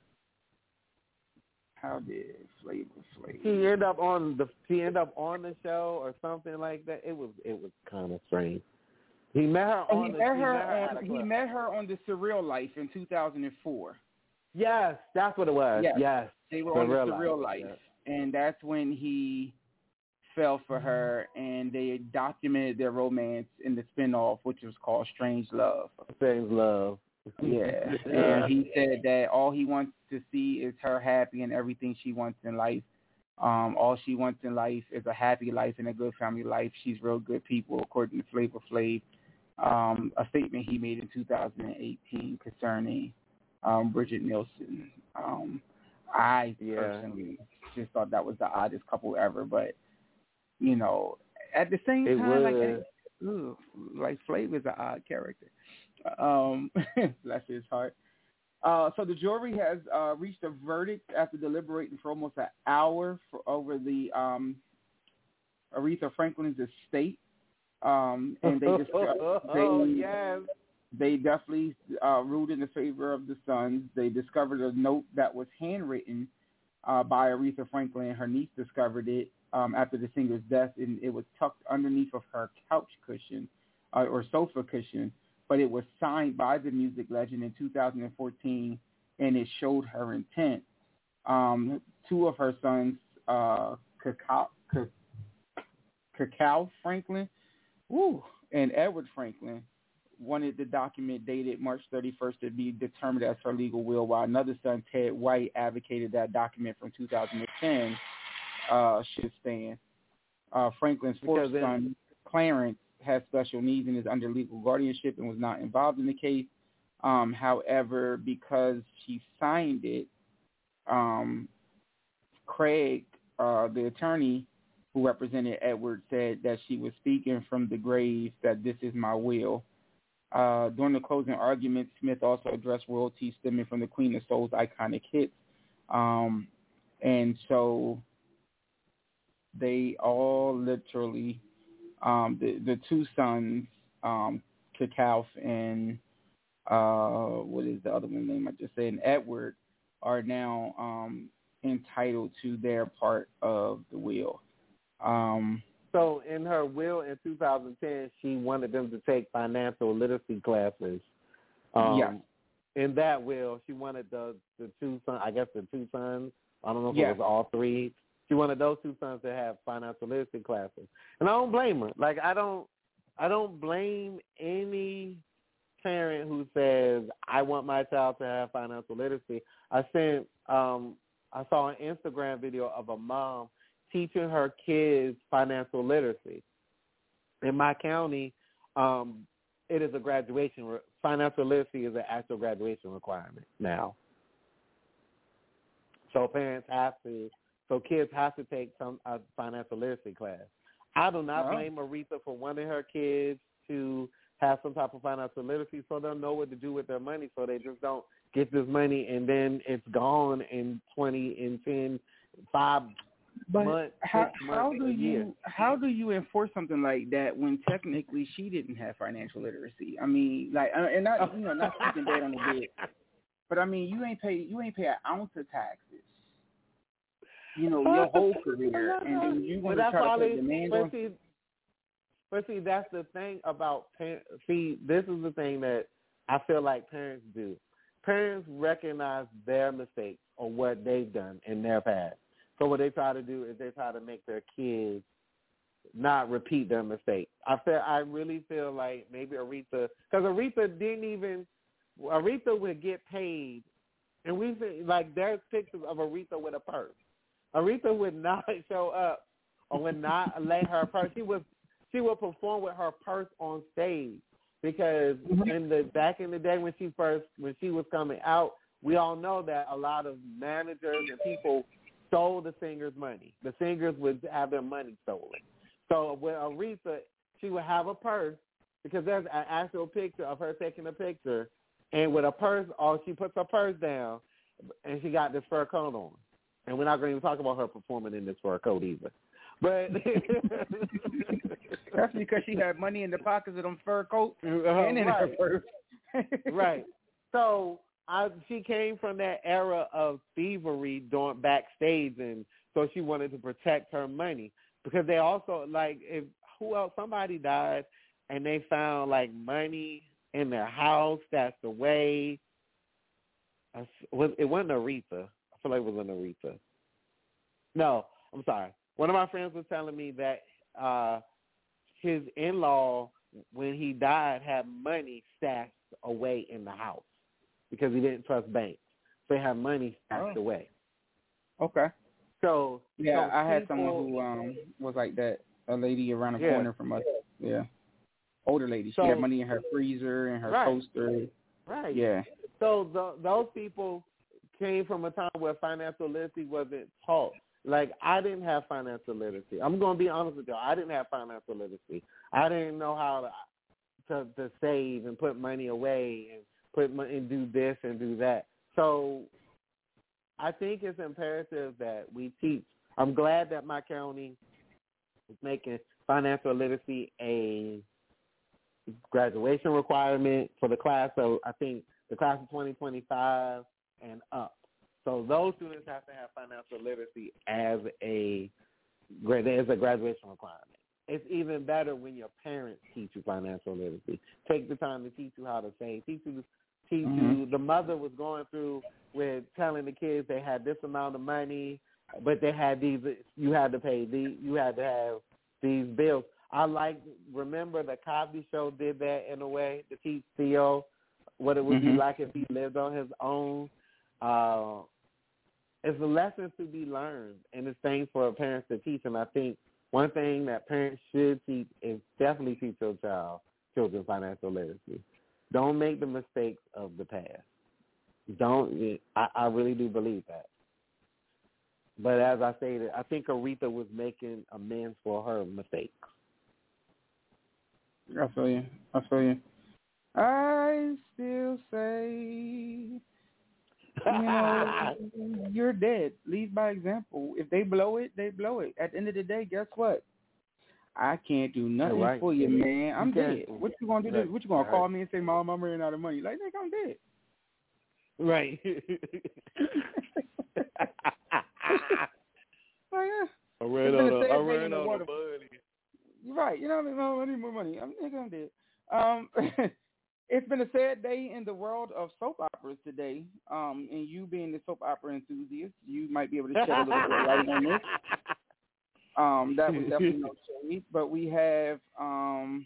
how did Flavor Flav? she ended up on the she ended up on the show or something like that. It was it was kind of strange. He met her And on he the met he her met her at on a he club. met her on the Surreal Life in two thousand four. Yes, that's what it was. Yes. Yes, They were Surreal on the Surreal Life, Life, and that's when he fell for her, and they documented their romance in the spinoff, which was called Strange Love. Strange Love. Yeah, and he said that all he wants to see is her happy and everything she wants in life. Um, all she wants in life is a happy life and a good family life. She's real good people, according to Flavor Flav. Um, a statement he made in two thousand eighteen concerning um, Bridget Nielsen. Um, I Yeah. personally just thought that was the oddest couple ever, but you know, at the same It time, like, was. ugh, like Flavor's an odd character. Um, bless his heart. Uh, so the jury has uh, reached a verdict after deliberating for almost an hour for, over the um, Aretha Franklin's estate, um, and they just oh they yes. they definitely uh, ruled in the favor of the sons. They discovered a note that was handwritten uh, by Aretha Franklin. Her niece discovered it um, after the singer's death, and it was tucked underneath of her couch cushion uh, or sofa cushion. But it was signed by the music legend in two thousand fourteen, and it showed her intent. Um, two of her sons, uh, Cacao, Cacao Franklin, woo, and Edward Franklin, wanted the document dated March thirty-first to be determined as her legal will, while another son, Ted White, advocated that document from two thousand ten uh, should stand. Uh, Franklin's fourth then, son, Clarence, has special needs and is under legal guardianship and was not involved in the case. Um, however, because she signed it, um, Craig, uh, the attorney who represented Edward, said that she was speaking from the grave, that this is my will. Uh, during the closing argument, Smith also addressed royalties stemming from the Queen of Soul's iconic hits. Um, and so they all literally, um, the, the two sons, um, Kakalf and uh, what is the other one's name I just said, and Edward, are now um, entitled to their part of the will. Um, so in her will in two thousand ten, she wanted them to take financial literacy classes. Um, yeah. In that will, she wanted the, the two sons, I guess the two sons, I don't know if yeah. it was all three. She wanted those two sons to have financial literacy classes. And I don't blame her. Like, I don't, I don't blame any parent who says, I want my child to have financial literacy. I sent, um, I saw an Instagram video of a mom teaching her kids financial literacy. In my county, um, it is a graduation. Re- financial literacy is an actual graduation requirement now. So parents have to, so kids have to take some uh, financial literacy class. I do not oh. blame Aretha for wanting her kids to have some type of financial literacy so they'll know what to do with their money, so they just don't get this money and then it's gone in twenty, in ten, five but months, how, six how months, do a you year. how do you enforce something like that when technically she didn't have financial literacy? I mean, like, and not you know not speaking bad on the bed, but I mean you ain't pay you ain't pay an ounce of taxes, you know, your whole career, and then you want to try to put demands on. See, but see, that's the thing about parents. See, this is the thing that I feel like parents do. Parents recognize their mistakes or what they've done in their past. So what they try to do is they try to make their kids not repeat their mistakes. I feel, I really feel like maybe Aretha, because Aretha didn't even, Aretha would get paid, and we see, like, there's pictures of Aretha with a purse. Aretha would not show up or would not lay her purse. She was, she would perform with her purse on stage because in the back in the day when she first, when she was coming out, we all know that a lot of managers and people stole the singers' money. The singers would have their money stolen. So with Aretha, she would have a purse because there's an actual picture of her taking a picture, and with a purse, or she puts her purse down, and she got this fur coat on. And we're not going to even talk about her performing in this fur coat either. But that's because she had money in the pockets of them fur coats uh, and in right. her purse. Right. So I, she came from that era of thievery during backstage, and so she wanted to protect her money because they also, like, if who else, somebody died and they found like money in their house that's away. It wasn't Aretha. I feel like it was an Aretha. No, I'm sorry. One of my friends was telling me that uh, his in-law, when he died, had money stashed away in the house because he didn't trust banks. So he had money stashed oh. away. Okay. So yeah, so I had people, someone who um was like that. A lady around the yeah. corner from us. Yeah. Older lady. She so, had money in her freezer and her right. toaster. Right. Yeah. So the, those people came from a time where financial literacy wasn't taught. Like, I didn't have financial literacy. I'm going to be honest with you. I didn't have financial literacy. I didn't know how to, to, to save and put money away and put money and do this and do that. So I think it's imperative that we teach. I'm glad that my county is making financial literacy a graduation requirement for the class. So I think the class of twenty twenty-five and up. So those students have to have financial literacy as a as a graduation requirement. It's even better when your parents teach you financial literacy. Take the time to teach you how to save. Teach you, teach mm-hmm. you. The mother was going through with telling the kids they had this amount of money, but they had these. You had to pay these. You had to have these bills. I like, remember the Cosby Show did that in a way to teach Theo what it would mm-hmm. be like if he lived on his own. Uh, it's a lesson to be learned, and it's things for parents to teach. And I think one thing that parents should teach is definitely teach your child, children financial literacy. Don't make the mistakes of the past. Don't. I, I really do believe that. But as I stated, I think Aretha was making amends for her mistakes. I feel you. I feel you. I still say, you know, you're dead. Lead by example. If they blow it, they blow it. At the end of the day, guess what? I can't do nothing right. for you, man. I'm you dead. What you gonna do? Right. What you gonna right. call me and say, "Mom, I'm running out of money"? Like, nigga, I'm dead. Right. Like, yeah. I ran out of, I ran out of money. You're right. You know what I mean? No, I need more money. I'm, nigga, I'm dead. Um, it's been a sad day in the world of soap operas today. Um, and you being the soap opera enthusiast, you might be able to shed a little bit of light on this. Um, that was definitely no shade. But we have um,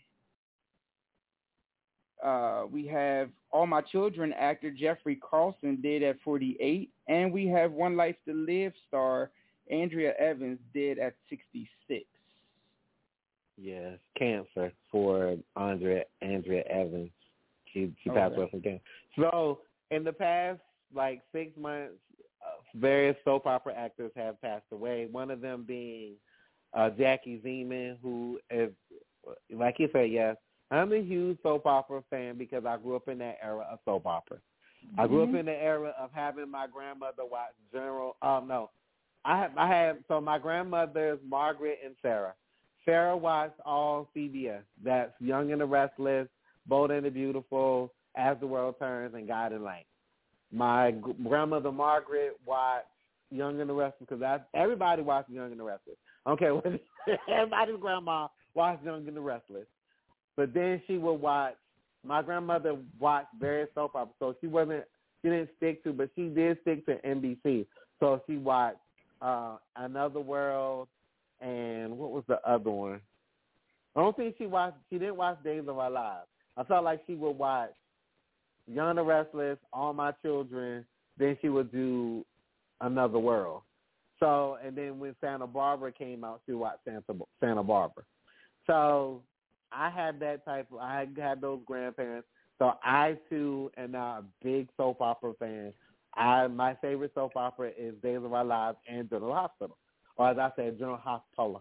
uh, we have All My Children actor Jeffrey Carlson dead at forty-eight, and we have One Life to Live star Andrea Evans dead at sixty-six. Yes, cancer for Andrea Andrea Evans. She she passed okay. away from cancer. So in the past like six months, uh, various soap opera actors have passed away. One of them being uh, Jackie Zeman, who is, like you said, yes, I'm a huge soap opera fan because I grew up in that era of soap opera. Mm-hmm. I grew up in the era of having my grandmother watch General. Oh um, no, I have, I had so my grandmothers Margaret and Sarah. Sarah watched all C B S. That's Young and the Restless, Bold and the Beautiful, As the World Turns, and God in Light. My g- grandmother Margaret watched Young and the Restless because everybody watched Young and the Restless. Okay, everybody's grandma watched Young and the Restless. But then she would watch. My grandmother watched various soap operas, so she wasn't. She didn't stick to, but she did stick to N B C. So she watched uh, Another World. And what was the other one? I don't think she watched. She didn't watch Days of Our Lives. I felt like she would watch Young and the Restless, All My Children. Then she would do Another World. So, and then when Santa Barbara came out, she watched Santa Santa Barbara. So I had that type of. I had those grandparents. So I too am now a big soap opera fan. I my favorite soap opera is Days of Our Lives and General Hospital. Or as I said, General Hospital.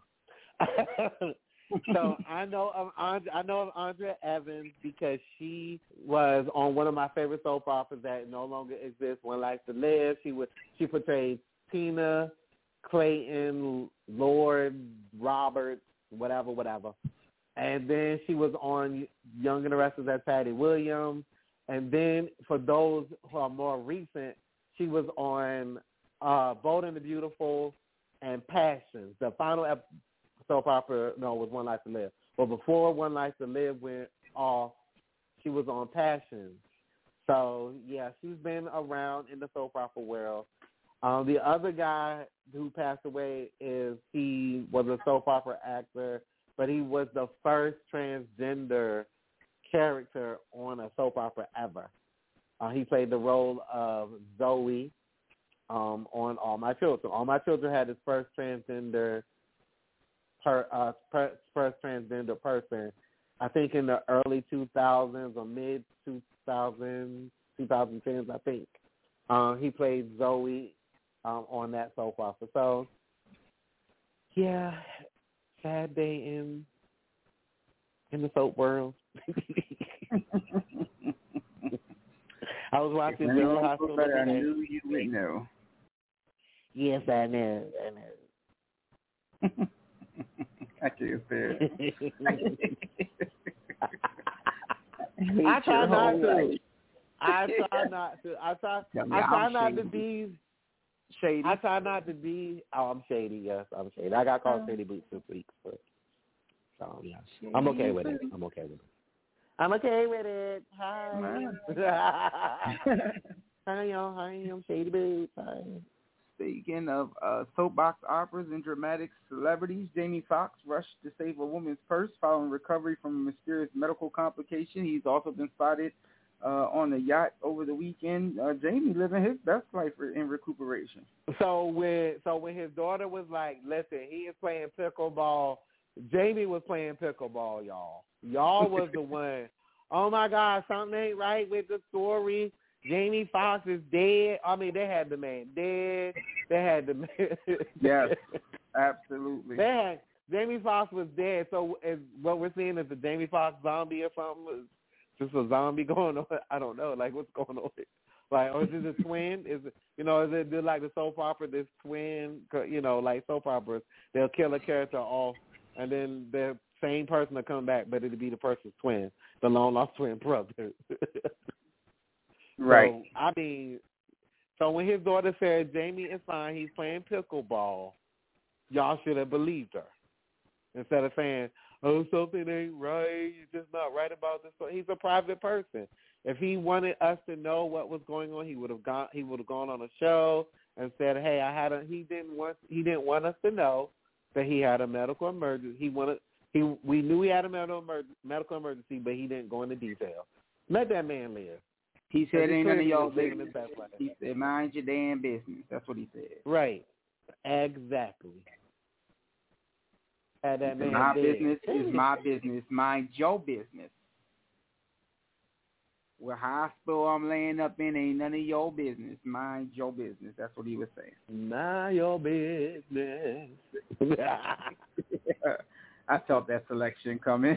So I know of Andre, I know of Andrea Evans because she was on one of my favorite soap operas that no longer exists, One Life to Live. She was she portrayed Tina, Clayton, Lord, Robert, whatever, whatever. And then she was on Young and the Restless as Patty Williams. And then for those who are more recent, she was on uh, Bold and the Beautiful and Passions. The final ep- soap opera, no, was One Life to Live. But before One Life to Live went off, she was on Passions. So, yeah, she's been around in the soap opera world. Um, the other guy who passed away is he was a soap opera actor, but he was the first transgender character on a soap opera ever. Uh, he played the role of Zoe um, on All My Children. All My Children had his first transgender per, uh, per, first transgender person, I think in the early two thousands or mid two thousands, twenty tens, I think. Um, he played Zoe um, on that soap opera. So, yeah, sad day in in the soap world. I was watching General Hospital. I knew you would know. Yes, I know. I know. I can't say it. I try not to. I try not to. I try. I try not to be shady. I try not to be. Oh, I'm shady. Yes, I'm shady. I got called shady boots this week, but so yeah, I'm okay with it. I'm okay with it. I'm okay with it. Hi. Hi, y'all. Hi, I'm Shady Boots. Hi. Speaking of uh, soapbox operas and dramatic celebrities, Jamie Foxx rushed to save a woman's purse following recovery from a mysterious medical complication. He's also been spotted uh, on a yacht over the weekend. Uh, Jamie living his best life in recuperation. So when so when his daughter was like, listen, he is playing pickleball, Jamie was playing pickleball, y'all. Y'all was the one. Oh, my God, something ain't right with the story. Jamie Foxx is dead. I mean, they had the man dead. They had the man. Yes, absolutely. They had, Jamie Foxx was dead. So is, what we're seeing is the Jamie Foxx zombie or something? Is just a zombie going on? I don't know. Like, what's going on? Like, or is it a twin? Is it, you know, is it like the soap opera, this twin, you know, like soap operas, they'll kill a character off, and then the same person will come back, but it'll be the person's twin, the long-lost twin brother. Right. So, I mean, so when his daughter said, Jamie is fine, he's playing pickleball, y'all should have believed her. Instead of saying, oh, something ain't right, you're just not right about this. He's a private person. If he wanted us to know what was going on, he would have gone he would have gone on a show and said, hey, I had a he didn't want he didn't want us to know that he had a medical emergency. He wanted he we knew he had a medical medical emergency, but he didn't go into detail. Let that man live. He said, ain't none of y'all business. business. He said, mind your damn business. That's what he said. Right. Exactly. Had that man my dead. business is my business. Mind your business. What hospital I'm laying up in ain't none of your business. Mind your business. That's what he was saying. Mind your business. I felt that selection coming.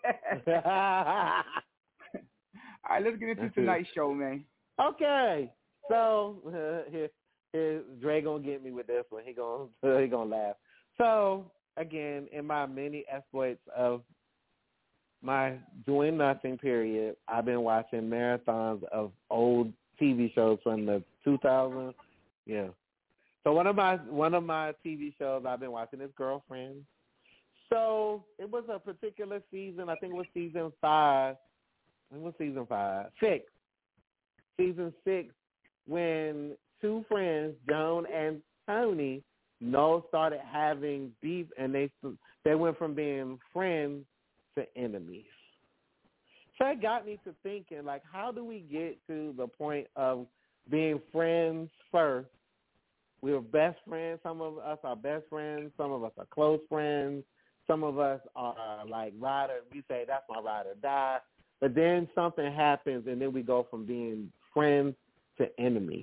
All right, let's get into tonight's show, man. Okay, so uh, here, here, Dre gonna get me with this one. He gonna he gonna laugh. So again, in my many exploits of my doing nothing period, I've been watching marathons of old T V shows from the two thousands. Yeah. So one of my one of my T V shows I've been watching is Girlfriends. So it was a particular season. I think it was season five. It was season five, six, season six, when two friends, Joan and Tony, no started having beef, and they they went from being friends to enemies. So it got me to thinking, like, how do we get to the point of being friends first? We were best friends. Some of us are best friends. Some of us are close friends. Some of us are like ride or we say that's my ride or die. But then something happens, and then we go from being friends to enemies.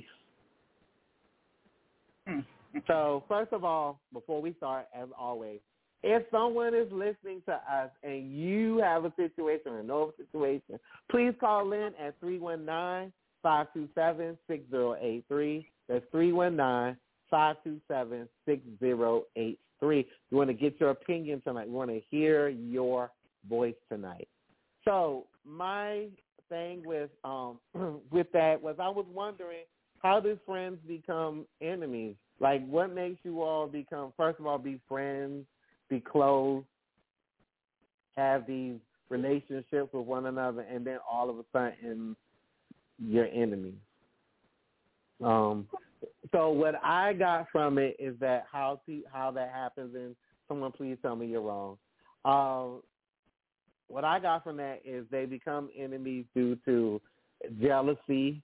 So, first of all, before we start, as always, if someone is listening to us and you have a situation or know a situation, please call in at three one nine, five two seven, six zero eight three. That's three one nine, five two seven, six zero eight three. We want to get your opinion tonight. We want to hear your voice tonight. So my thing with um with that was I was wondering, how do friends become enemies? Like, what makes you all become, first of all, be friends, be close, have these relationships with one another, and then all of a sudden you're enemies? Um, so what I got from it is that how to, how that happens, and someone please tell me you're wrong. Um, what I got from that is they become enemies due to jealousy.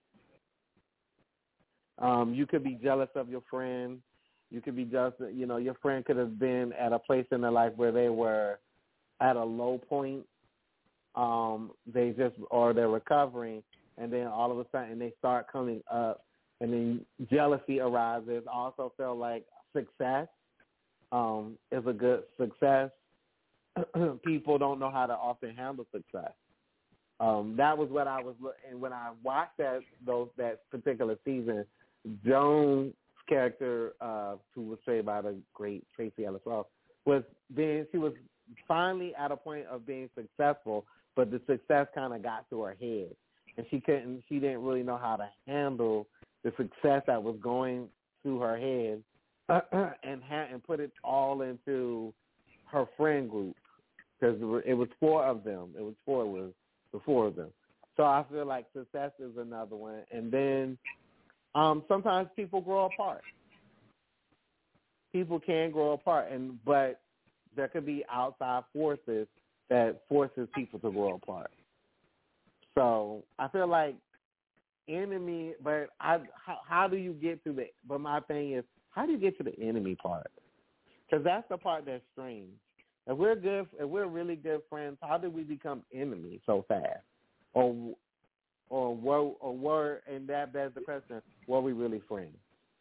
Um, you could be jealous of your friend. You could be jealous, you know, your friend could have been at a place in their life where they were at a low point. Um, they just, or they're recovering, and then all of a sudden they start coming up, and then jealousy arises. I also feel like success um, is a good success. People don't know how to often handle success. Um, that was what I was looking, when I watched that those that particular season. Joan's character, uh, who was played by the great Tracy Ellis Ross, was being she was finally at a point of being successful, but the success kind of got to her head, and she couldn't. She didn't really know how to handle the success that was going through her head, and ha- and put it all into her friend group, because it was four of them. It was four. It was the four of them. So I feel like success is another one. And then um, sometimes people grow apart. people can grow apart, and but there could be outside forces that forces people to grow apart. So I feel like enemy, but I how, how do you get to the? But my thing is, how do you get to the enemy part? Because that's the part that's strange. If we're good, if we're really good friends, how did we become enemies so fast? Or or were or were and that begs the question: were we really friends?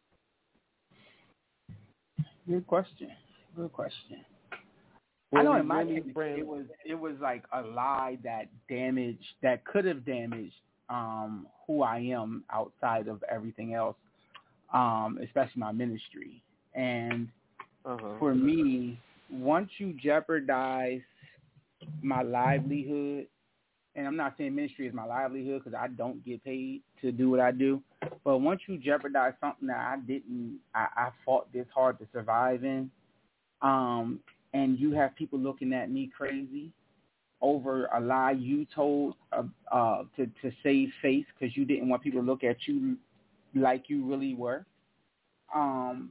Good question. Good question. Were I know we in my really case, friends? it was it was like a lie that damaged, that could have damaged um, who I am outside of everything else, um, especially my ministry. And Uh-huh. for me, once you jeopardize my livelihood, and I'm not saying ministry is my livelihood because I don't get paid to do what I do, but once you jeopardize something that I didn't, I, I fought this hard to survive in, um, and you have people looking at me crazy over a lie you told uh, uh, to, to save face because you didn't want people to look at you like you really were, um,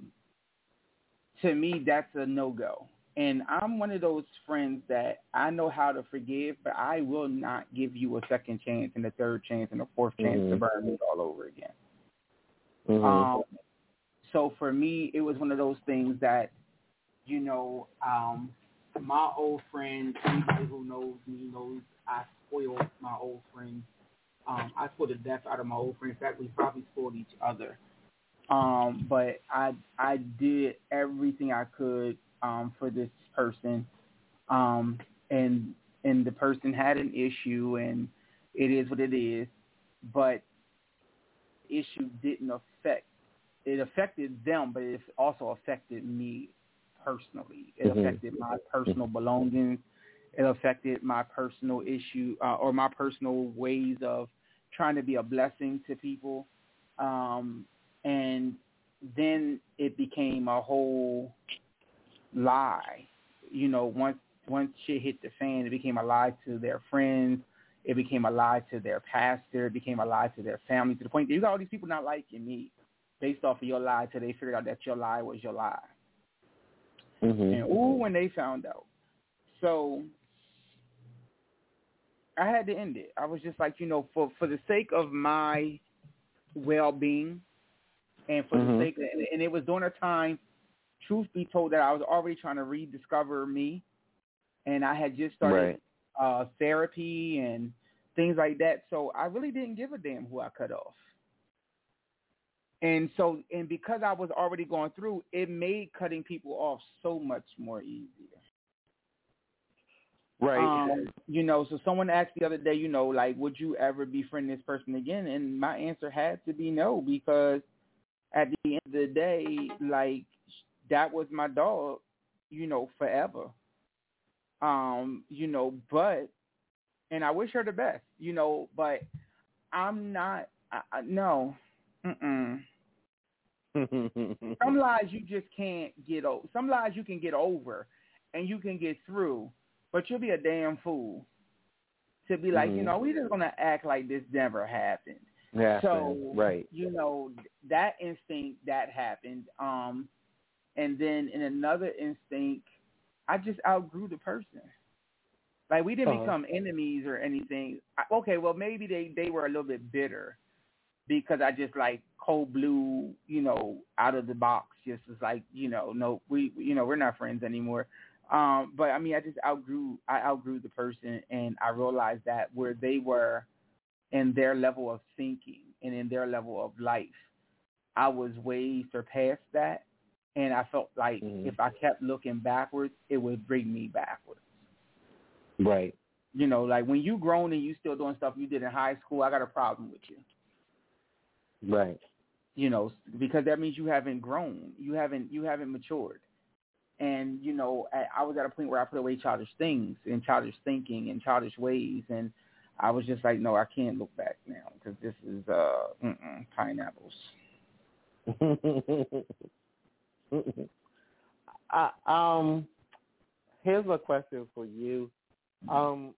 to me, that's a no-go. And I'm one of those friends that I know how to forgive, but I will not give you a second chance and a third chance and a fourth chance Mm-hmm. to burn it all over again. Mm-hmm. Um, so for me, it was one of those things that, you know, um, my old friend, anybody who knows me knows I spoiled my old friends. Um, I spoiled the death out of my old friends. In fact, we probably spoiled each other. Um, but I I did everything I could um, for this person, um, and and the person had an issue, and it is what it is. But the issue didn't affect it affected them, but it also affected me personally. It Mm-hmm. affected my personal belongings. It affected my personal issue uh, or my personal ways of trying to be a blessing to people. Um, and then it became a whole lie. You know, once once shit hit the fan, it became a lie to their friends. It became a lie to their pastor. It became a lie to their family, to the point that you got all these people not liking me based off of your lie till they figured out that your lie was your lie. Mm-hmm. And ooh, when they found out. So I had to end it. I was just like, you know, for, for the sake of my well-being and for Mm-hmm. the sake of, and, and it was during a time, truth be told, that I was already trying to rediscover me. And I had just started right. uh, therapy and things like that. So I really didn't give a damn who I cut off. And so, and because I was already going through, it made cutting people off so much more easier. Right. Um, you know, so someone asked the other day, you know, like, would you ever befriend this person again? And my answer had to be no, because at the end of the day, like, that was my dog, you know, forever. Um, you know, but, and I wish her the best, you know, but I'm not, I, I, no, mm-mm. Some lies you just can't get over. Some lies you can get over and you can get through, but you'll be a damn fool to be like, mm-hmm. you know, we're just going to act like this never happened. Yeah. So, right. you know, that instinct, that happened. Um, and then in another instinct, I just outgrew the person. Like, we didn't uh-huh. become enemies or anything. I, okay, well, maybe they, they were a little bit bitter, because I just like cold blew, you know, out of the box. Just was like, you know, no, we, you know, we're not friends anymore. Um, but I mean, I just outgrew, I outgrew the person, and I realized that where they were in their level of thinking and in their level of life, I was way surpassed that. And I felt like mm-hmm. if I kept looking backwards, it would bring me backwards. Right. You know, like when you grown and you still doing stuff you did in high school, I got a problem with you. Right. You know, because that means you haven't grown. You haven't you haven't matured. And, you know, I was at a point where I put away childish things and childish thinking and childish ways. And I was just like, no, I can't look back now because this is uh, mm-mm, pineapples. uh, um, here's a question for you. Um,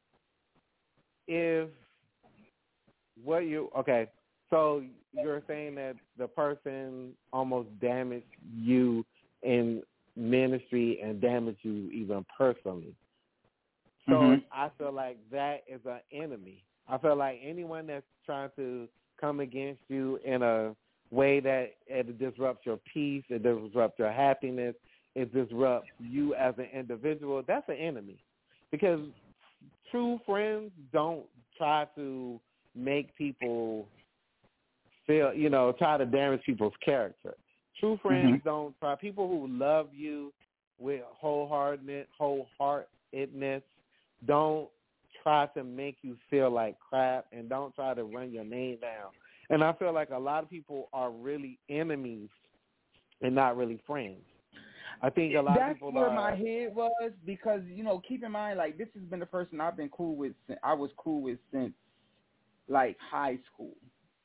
if what you, okay, so you're saying that the person almost damaged you in ministry and damage you even personally. So Mm-hmm. I feel like that is an enemy. I feel like anyone that's trying to come against you in a way that it disrupts your peace, it disrupts your happiness, it disrupts you as an individual, that's an enemy. Because true friends don't try to make people feel, you know, try to damage people's character. True friends Mm-hmm. don't try. People who love you with wholeheartedness, wholeheartedness don't try to make you feel like crap and don't try to run your name down. And I feel like a lot of people are really enemies and not really friends. I think a lot That's of people where are. my head was because, you know, keep in mind, like, this has been the person I've been cool with. Since, I was cool with since, like, high school.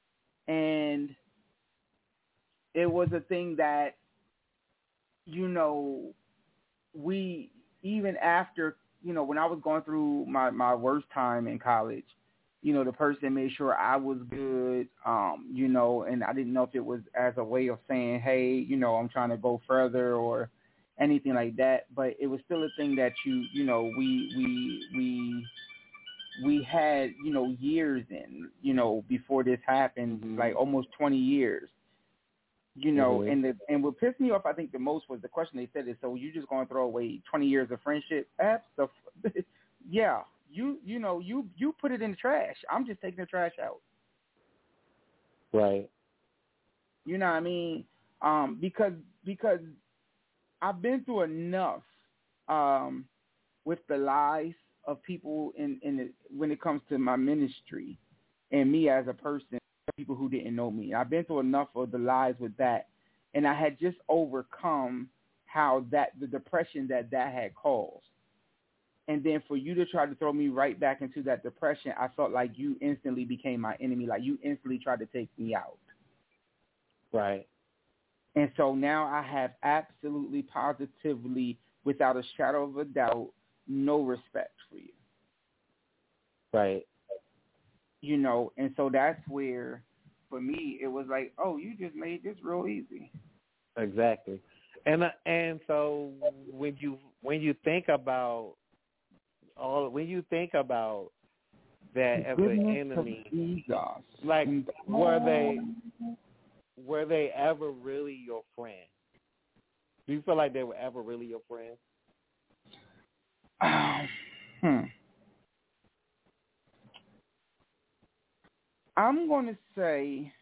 And it was a thing that, you know, we, even after, you know, when I was going through my, my worst time in college, you know, the person made sure I was good, um, you know, and I didn't know if it was as a way of saying, hey, you know, I'm trying to go further or anything like that. But it was still a thing that you, you know, we, we, we, we had, you know, years in, you know, before this happened, Mm-hmm. like almost twenty years. You know, Mm-hmm. and the, and what pissed me off, I think, the most was the question they said is, so you just going to throw away twenty years of friendship? Absolutely. Yeah, you you know, you, you put it in the trash. I'm just taking the trash out. Right. You know what I mean? Um, because because I've been through enough um, with the lies of people in, in the, when it comes to my ministry and me as a person. People who didn't know me. I've been through enough of the lies with that, and I had just overcome how that the depression that that had caused. And then for you to try to throw me right back into that depression, I felt like you instantly became my enemy. Like you instantly tried to take me out. Right. And so now I have absolutely, positively, without a shadow of a doubt, no respect for you. Right. You know, and so that's where, for me, it was like, oh, you just made this real easy. Exactly. And uh, and so when you when you think about all when you think about that as an enemy, like were they were they ever really your friend? Do you feel like they were ever really your friend? Um, hmm. I'm going to say,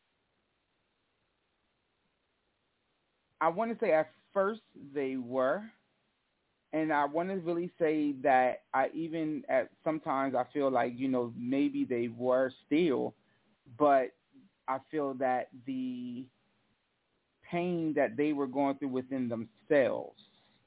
I want to say at first they were, and I want to really say that I even at sometimes I feel like, you know, maybe they were still, but I feel that the pain that they were going through within themselves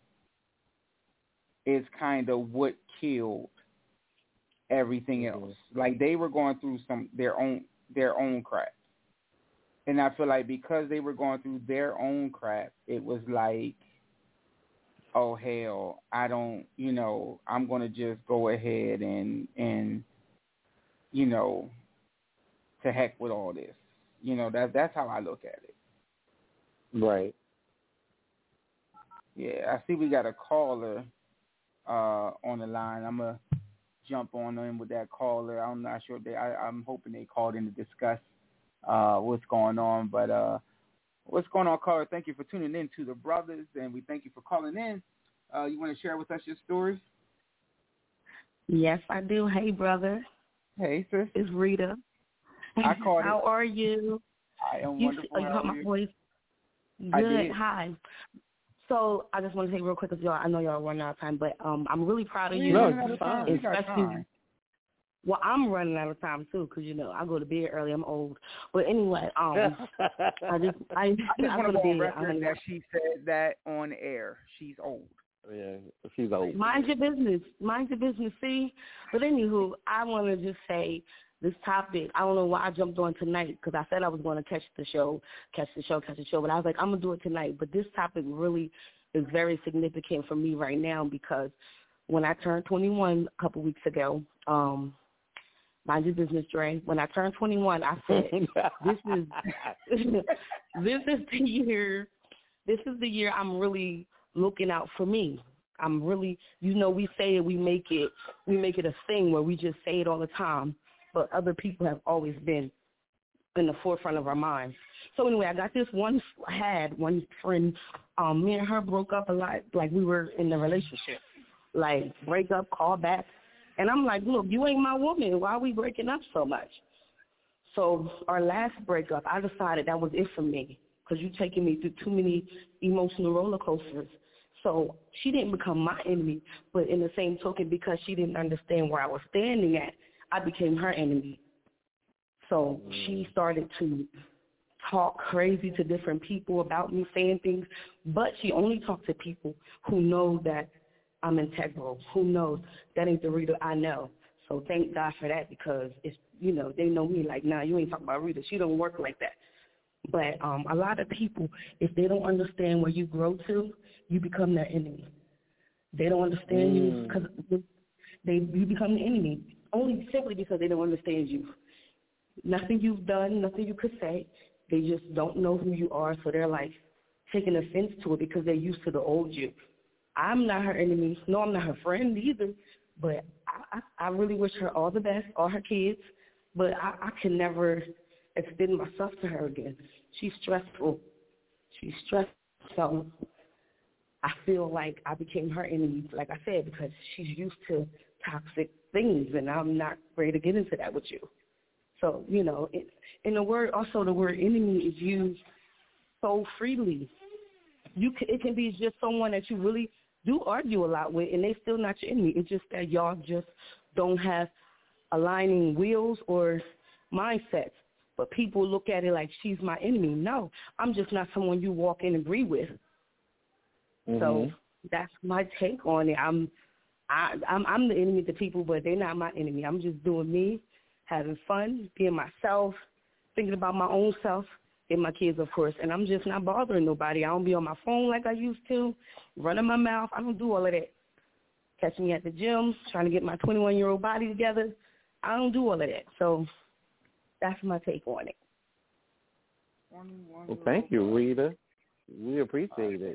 is kind of what killed everything else. Mm-hmm. Like they were going through some their own their own crap. And I feel like because they were going through their own crap, it was like, oh hell, I don't, you know, I'm gonna just go ahead and and you know, to heck with all this. You know, that that's how I look at it. Right. Yeah, I see we got a caller uh, on the line. I'm gonna jump on in with that caller. I'm not sure if they. I, I'm hoping they called in to discuss uh, what's going on. But uh, what's going on, caller? Thank you for tuning in to the brothers, and we thank you for calling in. Uh, you want to share with us your story? Yes, I do. Hey, brother. Hey, sis. It's Rita. I called How it. are you? I am you wonderful. See, oh, you heard my you? voice? I Good. did. Hi. So I just want to say real quick, because y'all, I know y'all running out of time, but um, I'm really proud of we you. No, it's fine. We got Especially, time. Well, I'm running out of time too, because you know I go to bed early. I'm old, but anyway, um, I just I, I just I want to go go on to bed. record that she said that on air. She's old. Yeah, she's old. Mind your business. Mind your business. See, but anywho, I want to just say this topic. I don't know why I jumped on tonight, because I said I was going to catch the show, catch the show, catch the show, but I was like, I'm gonna do it tonight. But this topic really is very significant for me right now, because when I turned twenty-one a couple weeks ago, um, mind your business, Dre. When I turned twenty-one, I said, this is this is the year this is the year I'm really looking out for me. I'm really, you know, we say it, we make it, we make it a thing where we just say it all the time, but other people have always been in the forefront of our minds. So anyway, I got this one, had one friend, um, me and her broke up a lot, like we were in the relationship, like break up, call back. And I'm like, look, you ain't my woman. Why are we breaking up so much? So our last breakup, I decided that was it for me because you're taking me through too many emotional roller coasters. So she didn't become my enemy, but in the same token, because she didn't understand where I was standing at, I became her enemy. So she started to talk crazy to different people about me, saying things, but she only talked to people who know that I'm integral, who knows that ain't the Rita I know. So thank God for that, because it's, you know, they know me like, nah, you ain't talking about Rita. She don't work like that. But um, a lot of people, if they don't understand where you grow to, you become their enemy. They don't understand mm. you because they you become the enemy only simply because they don't understand you. Nothing you've done, nothing you could say. They just don't know who you are, so they're like taking offense to it because they're used to the old you. I'm not her enemy. No, I'm not her friend either. But I, I, I really wish her all the best, all her kids. But I, I can never extend myself to her again. She's stressful. She's stressed. So I feel like I became her enemy, like I said, because she's used to toxic things, and I'm not ready to get into that with you. So, you know, it, and the word, also the word enemy is used so freely. You can, it can be just someone that you really do argue a lot with, and they still not your enemy. It's just that y'all just don't have aligning wheels or mindsets. But people look at it like she's my enemy. No, I'm just not someone you walk and agree with. Mm-hmm. So that's my take on it. I'm, I, I'm, I'm the enemy to people, but they're not my enemy. I'm just doing me, having fun, being myself, thinking about my own self, and my kids, of course. And I'm just not bothering nobody. I don't be on my phone like I used to, running my mouth. I don't do all of that. Catch me at the gym, trying to get my twenty-one-year-old body together. I don't do all of that. So that's my take on it. Well, thank you, Rita. We appreciate it.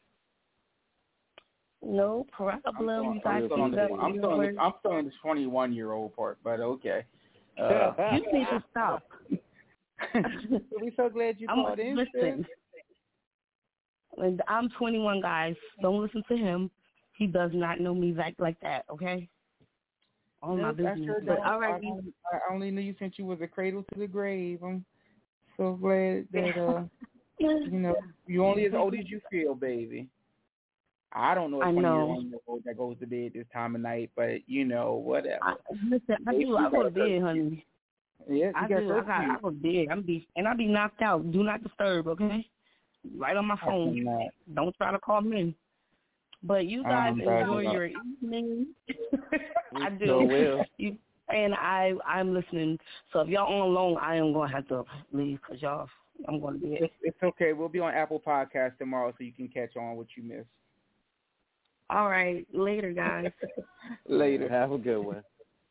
No problem. I'm still, I'm still on the, I'm still on the, I'm still on the twenty-one-year-old part, but okay. Uh, you need to stop. We're so glad you I'm, called in. Listen, and I'm twenty-one, guys. Don't listen to him. He does not know me like like that. Okay. All my business. Sure but all right. I, I only knew you since you was a cradle to the grave. I'm so glad that uh, you know, you only as old as you feel, baby. I don't know a twenty-one-year-old that goes to bed this time of night, but you know, whatever. I, listen, I do. I go to bed, honey. Yeah, I do. I, got, I go to bed. I'm be and I be knocked out. Do not disturb, okay? Right on my phone. Don't try to call me. But you guys um, enjoy your evening. I do. So will. You, and I, I'm listening. So if y'all on loan, I am going to have to leave because y'all, I'm going to be. It's, it's okay. We'll be on Apple Podcasts tomorrow so you can catch on what you missed. All right. Later, guys. Later. Have a good one.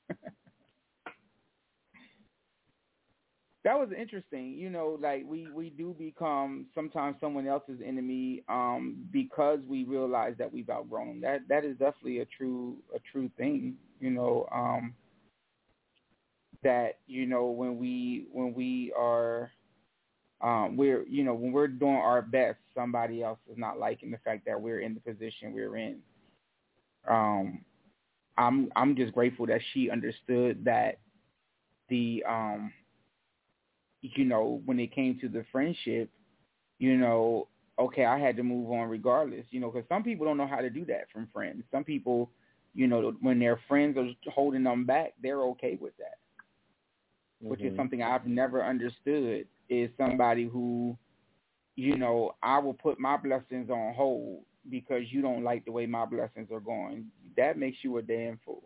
That was interesting. You know, like we, we do become sometimes someone else's enemy um, because we realize that we've outgrown. That that is definitely a true a true thing. You know, um, that you know when we when we are um, we're you know when we're doing our best, somebody else is not liking the fact that we're in the position we're in. Um, I'm I'm just grateful that she understood that the um, you know, when it came to the friendship, you know, okay, I had to move on regardless, you know, because some people don't know how to do that from friends. Some people, you know, when their friends are holding them back, they're okay with that, mm-hmm. which is something I've never understood, is somebody who, you know, I will put my blessings on hold because you don't like the way my blessings are going. That makes you a damn fool.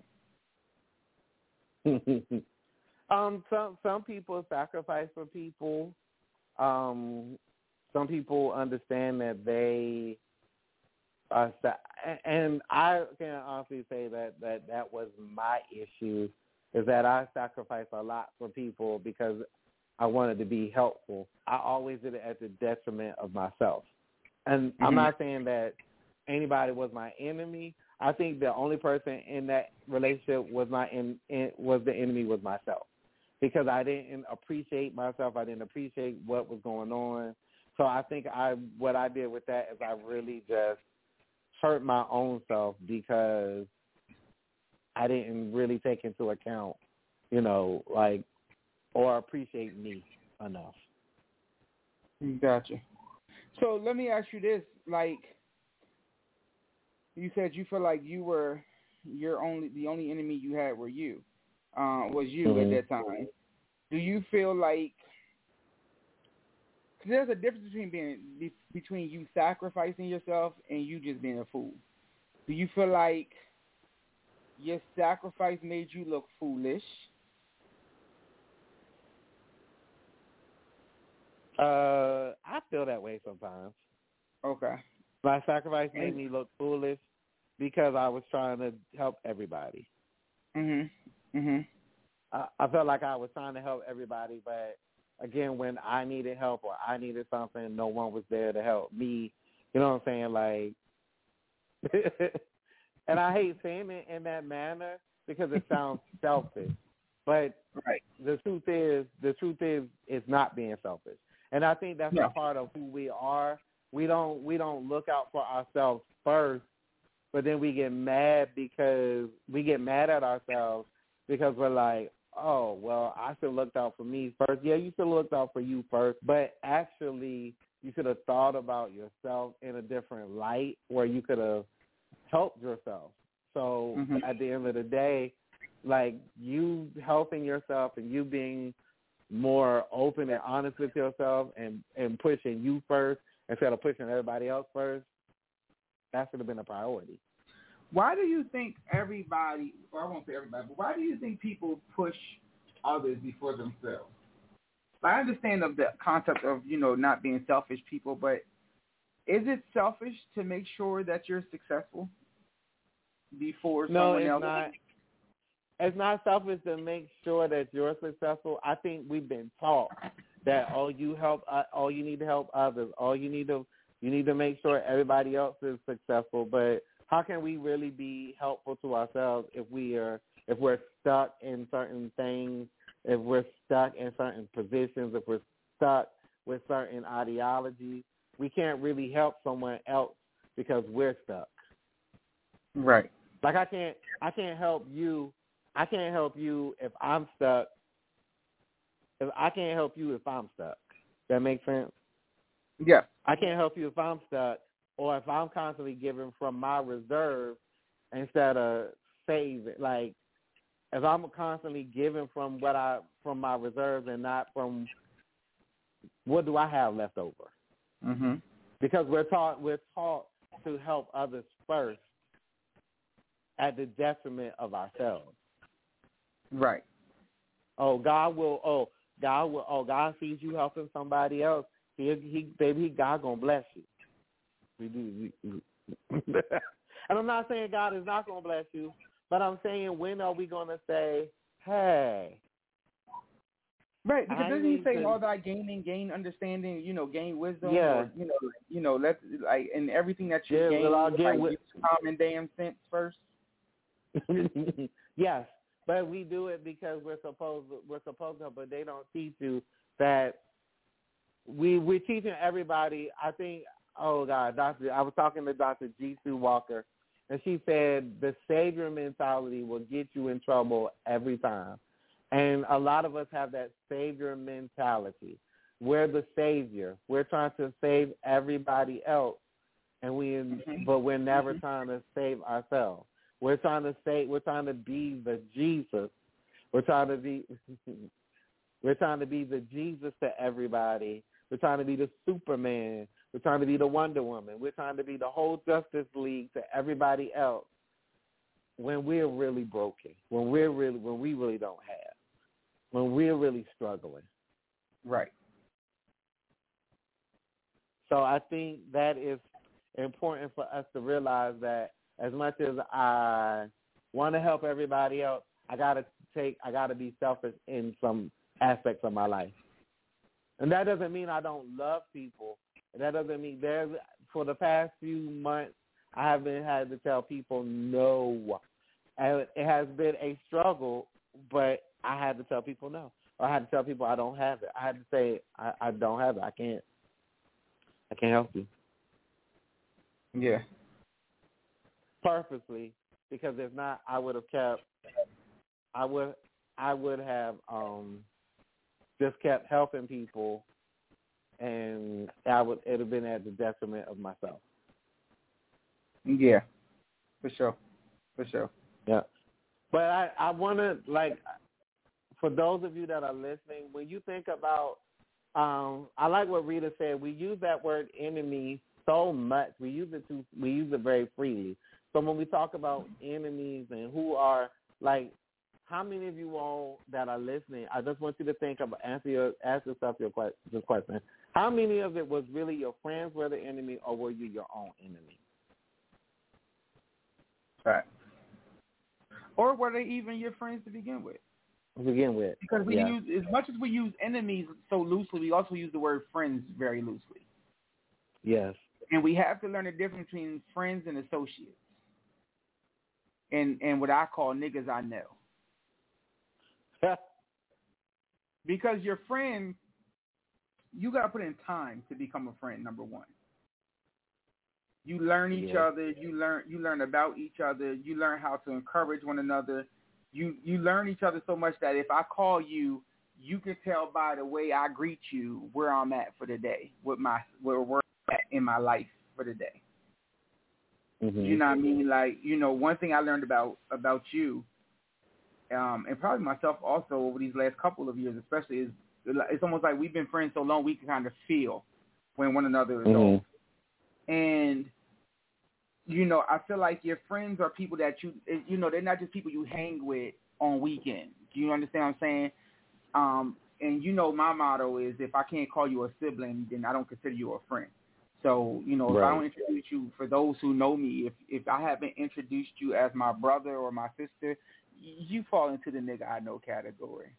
Um, some some people sacrifice for people. Um, some people understand that they are, and I can honestly say that, that that was my issue, is that I sacrificed a lot for people because I wanted to be helpful. I always did it at the detriment of myself. And mm-hmm. I'm not saying that anybody was my enemy. I think the only person in that relationship was my in, in was the enemy was myself, because I didn't appreciate myself. I didn't appreciate what was going on. So I think I what I did with that is I really just hurt my own self because I didn't really take into account, you know, like, or appreciate me enough. Gotcha. So let me ask you this, like, you said you feel like you were your only the only enemy you had were you, uh, was you mm-hmm. at that time. Do you feel like, cause there's a difference between being be, between you sacrificing yourself and you just being a fool? Do you feel like your sacrifice made you look foolish? Uh, I feel that way sometimes. Okay. My sacrifice made me look foolish because I was trying to help everybody. Mhm. Mhm. I, I felt like I was trying to help everybody, but again, when I needed help or I needed something, no one was there to help me. You know what I'm saying? Like, and I hate saying it in that manner because it sounds selfish. But right. the truth is, the truth is, it's not being selfish. And I think that's no. a part of who we are. We don't we don't look out for ourselves first, but then we get mad because we get mad at ourselves because we're like, oh, well, I should have looked out for me first. Yeah, you should have looked out for you first, but actually you should have thought about yourself in a different light where you could have helped yourself. So mm-hmm. at the end of the day, like, you helping yourself and you being more open and honest with yourself and, and pushing you first instead of pushing everybody else first, that should have been a priority. Why do you think everybody, or I won't say everybody, but why do you think people push others before themselves? I understand of the concept of, you know, not being selfish people, but is it selfish to make sure that you're successful before no, someone it's else? Not. It's not selfish to make sure that you're successful. I think we've been taught that oh, you help, uh, oh, you need to help others. Oh, you need to, you need to make sure everybody else is successful. But how can we really be helpful to ourselves if we are, if we're stuck in certain things, if we're stuck in certain positions, if we're stuck with certain ideologies? We can't really help someone else because we're stuck. Right. Like I can't, I can't help you. I can't help you if I'm stuck. If I can't help you if I'm stuck. That makes sense? Yeah. I can't help you if I'm stuck or if I'm constantly giving from my reserve instead of saving. Like, if I'm constantly giving from what I from my reserves and not from what do I have left over? Mm-hmm. Because we're taught we're taught to help others first at the detriment of ourselves. Right. Oh, God will. Oh, God will. Oh, God sees you helping somebody else. He, he baby, God gonna bless you. We do. We, we. And I'm not saying God is not gonna bless you, but I'm saying when are we gonna say, hey? Right, because I doesn't he say to, all that gaining, gain understanding, you know, gain wisdom, yeah. or you know, you know, let's like, and everything that you yeah, gain, well, I'll get like, with, use common damn sense first. Yes, but we do it because we're supposed we're supposed to, but they don't teach you that we we're teaching everybody. I think, oh God, Doctor I was talking to Doctor G. Sue Walker, and she said the savior mentality will get you in trouble every time. And a lot of us have that savior mentality. We're the savior. We're trying to save everybody else, and we, mm-hmm. but we're never mm-hmm. trying to save ourselves. We're trying to say we're trying to be the Jesus. We're trying to be we're trying to be the Jesus to everybody. We're trying to be the Superman. We're trying to be the Wonder Woman. We're trying to be the whole Justice League to everybody else. When we're really broken, when we're really when we really don't have, when we're really struggling. Right. So I think that is important for us to realize that as much as I want to help everybody else, I gotta take, I gotta be selfish in some aspects of my life, and that doesn't mean I don't love people. That doesn't mean there's for the past few months, I haven't had to tell people no. And it has been a struggle, but I had to tell people no. Or I had to tell people I don't have it. I had to say I, I don't have it. I can't. I can't help you. Yeah. Purposely, because if not, I would have kept. I would. I would have um, just kept helping people, and I would. It would have been at the detriment of myself. Yeah, for sure, for sure. Yeah, but I, I want to, like, for those of you that are listening, when you think about, um, I like what Rita said. We use that word enemy so much. We use it too. We use it very freely. So when we talk about enemies and who are, like, how many of you all that are listening? I just want you to think about answer your ask yourself your que- this question. How many of it was really your friends were the enemy, or were you your own enemy? Right. Or were they even your friends to begin with? To begin with. Because we yeah. use, as much as we use enemies so loosely, we also use the word friends very loosely. Yes. And we have to learn the difference between friends and associates. And and what I call niggas I know. Because your friend, you got to put in time to become a friend, number one. You learn each yeah. other. You learn you learn about each other. You learn how to encourage one another. You you learn each other so much that if I call you, you can tell by the way I greet you where I'm at for the day, with my where we're at in my life for the day. Mm-hmm. You know what I mean? Like, you know, one thing I learned about about you, um, and probably myself also over these last couple of years, especially, is it's almost like we've been friends so long we can kind of feel when one another is mm-hmm. off. And, you know, I feel like your friends are people that you, you know, they're not just people you hang with on weekends. Do you understand what I'm saying? Um, and, you know, my motto is if I can't call you a sibling, then I don't consider you a friend. So, you know, right. if I don't introduce you, for those who know me, if, if I haven't introduced you as my brother or my sister, you fall into the nigga I know category.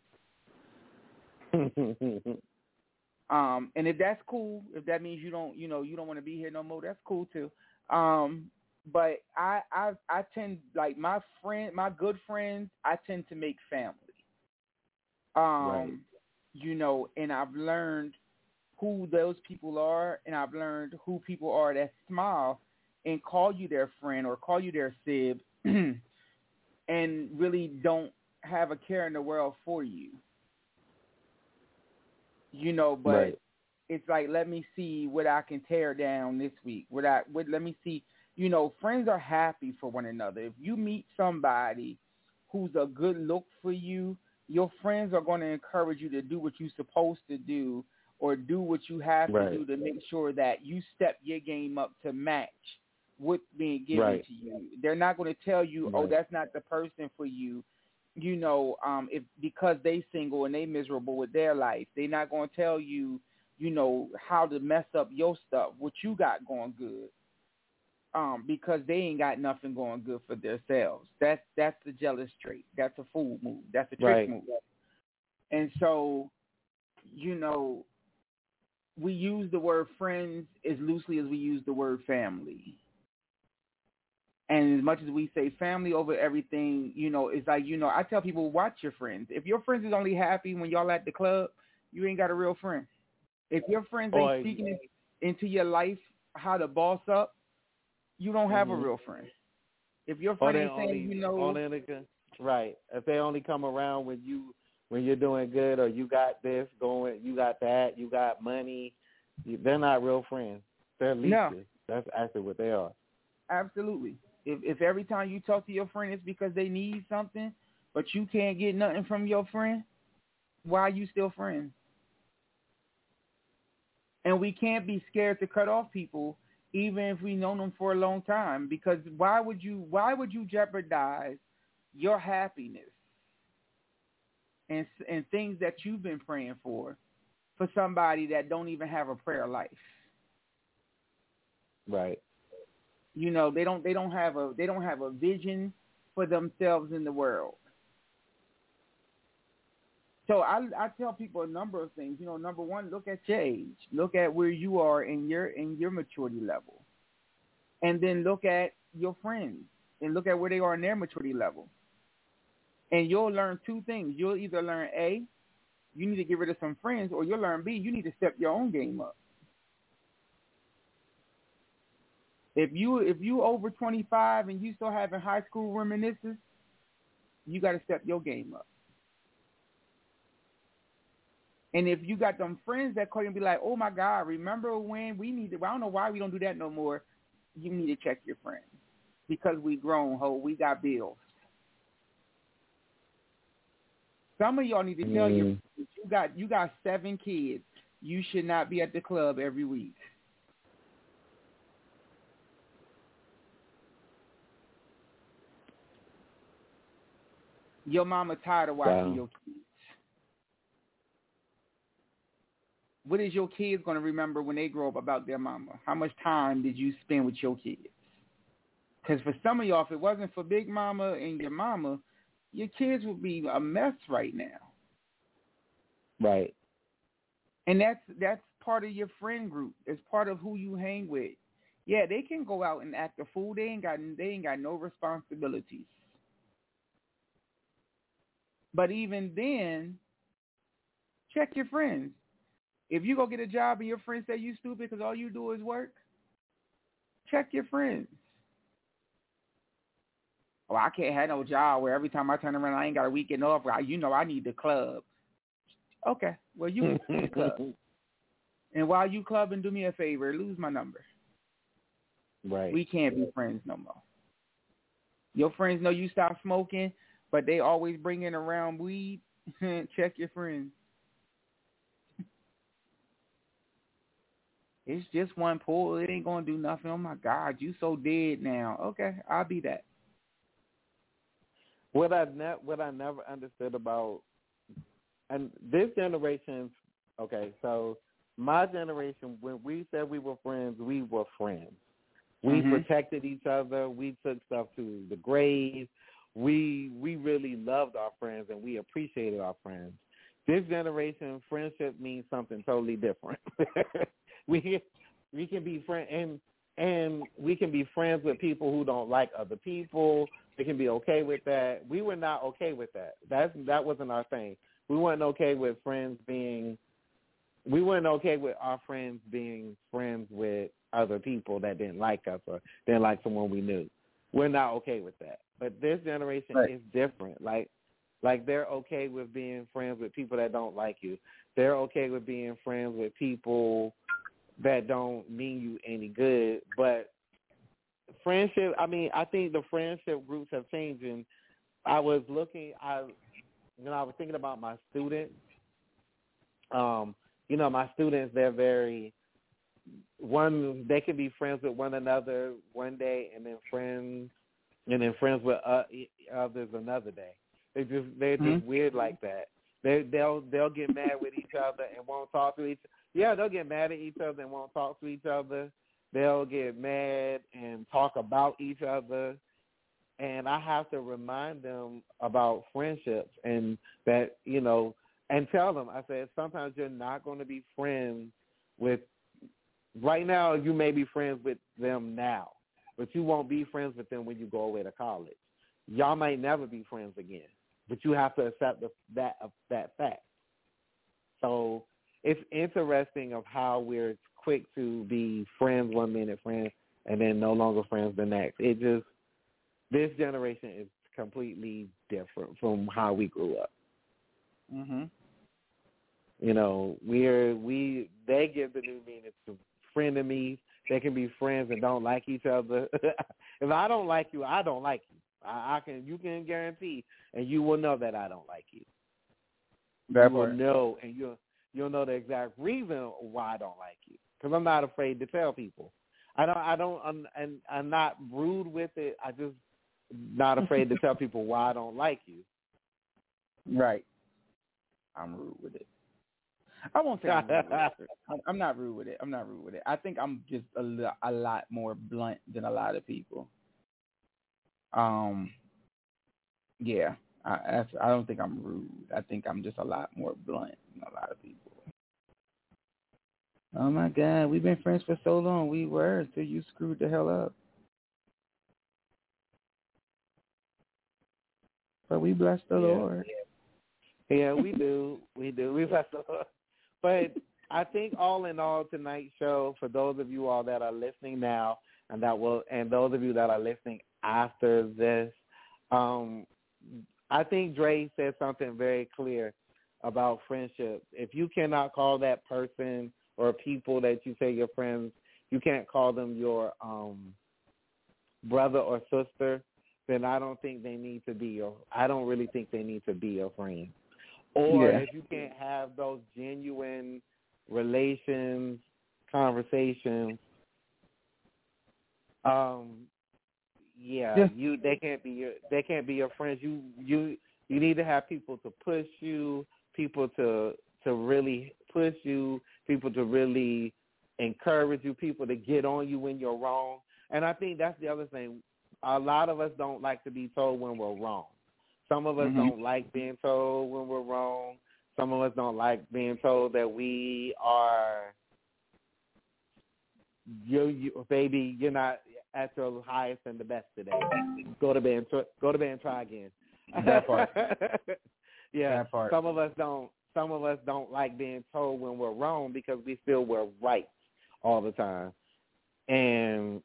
Um, and if that's cool, if that means you don't, you know, you don't want to be here no more, that's cool too. Um, but I, I, I tend, like my friend, my good friends, I tend to make family. Um, right. you know, and I've learned who those people are, and I've learned who people are that smile and call you their friend or call you their sib, and really don't have a care in the world for you. You know, but right. it's like, let me see what I can tear down this week. What I, what, let me see, you know, friends are happy for one another. If you meet somebody who's a good look for you, your friends are going to encourage you to do what you're supposed to do or do what you have right. to do to make sure that you step your game up to match what's being given right. to you. They're not going to tell you, right. oh, that's not the person for you. You know, um, if because they single and they miserable with their life, they're not going to tell you, you know, how to mess up your stuff, what you got going good, um, because they ain't got nothing going good for themselves. That's that's the jealous trait. That's a fool move. That's a trick right. move. And so, you know, we use the word friends as loosely as we use the word family. And as much as we say family over everything, you know, it's like, you know, I tell people, watch your friends. If your friends is only happy when y'all at the club, you ain't got a real friend. If your friends ain't Or, speaking in, into your life how to boss up, you don't have mm-hmm. a real friend. If your friend ain't only, saying, you know, only the, right. If they only come around when you when you're doing good, or you got this going, you got that, you got money, they're not real friends. They're leeches. No. That's actually what they are. Absolutely. If if every time you talk to your friend it's because they need something, but you can't get nothing from your friend, why are you still friends? And we can't be scared to cut off people, even if we know them for a long time, because why would you why would you jeopardize your happiness and and things that you've been praying for for somebody that don't even have a prayer life? Right. You know, they don't they don't have a they don't have a vision for themselves in the world. So I I tell people a number of things. You know, number one, look at your age. Look at where you are in your in your maturity level, and then look at your friends and look at where they are in their maturity level. And you'll learn two things. You'll either learn A, you need to get rid of some friends, or you'll learn B, you need to step your own game up. If you if you over twenty-five and you still having high school reminiscences, you got to step your game up. And if you got them friends that call you and be like, oh, my God, remember when we need to, well, I don't know why we don't do that no more. You need to check your friends because we grown, ho. We got bills. Some of y'all need to tell mm. you, you got you got seven kids. You should not be at the club every week. Your mama tired of watching wow. your kids. What is your kids going to remember when they grow up about their mama? How much time did you spend with your kids? Because for some of y'all, if it wasn't for Big Mama and your mama, your kids would be a mess right now. Right. And that's that's part of your friend group. It's part of who you hang with. Yeah, they can go out and act a fool. They ain't got they ain't got no responsibilities. But even then, check your friends. If you go get a job and your friends say you stupid because all you do is work, check your friends. Oh, I can't have no job where every time I turn around I ain't got a weekend off. You know I need the club. Okay, well you need the club. And while you clubbing, do me a favor, lose my number. Right. We can't be friends no more. Your friends know you stop smoking, but they always bring in around weed. Check your friends. It's just one pull. It ain't going to do nothing. Oh, my God, you so dead now. Okay, I'll be that. What I, ne- what I never understood about, and this generation, okay, so my generation, when we said we were friends, we were friends. We mm-hmm. protected each other. We took stuff to the grave. We we really loved our friends, and we appreciated our friends. This generation, friendship means something totally different. we we can be friends, and and we can be friends with people who don't like other people. They can be okay with that. We were not okay with that. That's that wasn't our thing. We weren't okay with friends being. We weren't okay with our friends being friends with other people that didn't like us or didn't like someone we knew. We're not okay with that. But this generation right. is different. Like, like they're okay with being friends with people that don't like you. They're okay with being friends with people that don't mean you any good. But friendship, I mean, I think the friendship groups have changed. And I was looking, I, you know, I was thinking about my students. Um, you know, my students, they're very, one, they can be friends with one another one day and then friends, and then friends with uh, others another day. They just, they're just mm-hmm. weird like that. They, they'll, they'll get mad with each other and won't talk to each other. Yeah, they'll get mad at each other and won't talk to each other. They'll get mad and talk about each other. And I have to remind them about friendships and that, you know, and tell them, I said, sometimes you're not going to be friends with, right now you may be friends with them now, but you won't be friends with them when you go away to college. Y'all might never be friends again, but you have to accept the, that uh, that fact. So it's interesting of how we're quick to be friends one minute, friends, and then no longer friends the next. It just, this generation is completely different from how we grew up. Mm-hmm. You know, we're, we, they give the new meaning to frenemies. They can be friends and don't like each other. If I don't like you, I don't like you. I, I can, you can guarantee, and you will know that I don't like you. That you will know, and you'll, you'll know the exact reason why I don't like you. Because I'm not afraid to tell people. I don't, I don't, I'm, and I'm not rude with it. I just not afraid to tell people why I don't like you. Right. I'm rude with it. I won't say I'm rude with it. I'm not rude with it. I'm not rude with it. I think I'm just a, li- a lot more blunt than a lot of people. Um, yeah, I, that's, I don't think I'm rude. I think I'm just a lot more blunt than a lot of people. Oh my God, we've been friends for so long. We were until you screwed the hell up. But we bless the yeah. Lord. Yeah, we do. We do. We bless the Lord. But I think all in all, tonight's show, for those of you all that are listening now, and that will, and those of you that are listening after this, um, I think Dre said something very clear about friendship. If you cannot call that person or people that you say your friends, you can't call them your um, brother or sister, then I don't think they need to be your. I don't really think they need to be your friend. Or Yeah. if you can't have those genuine relations, conversations, um, yeah, Yeah. you they can't be your they can't be your friends. You you you need to have people to push you, people to to really push you, people to really encourage you, people to get on you when you're wrong. And I think that's the other thing. A lot of us don't like to be told when we're wrong. Some of us Mm-hmm. don't like being told when we're wrong. Some of us don't like being told that we are, you, you baby, you're not at your highest and the best today. Go to bed and tr- go to bed and try again. That part. Yeah. That part. Some of us don't. Some of us don't like being told when we're wrong because we feel we're right all the time. And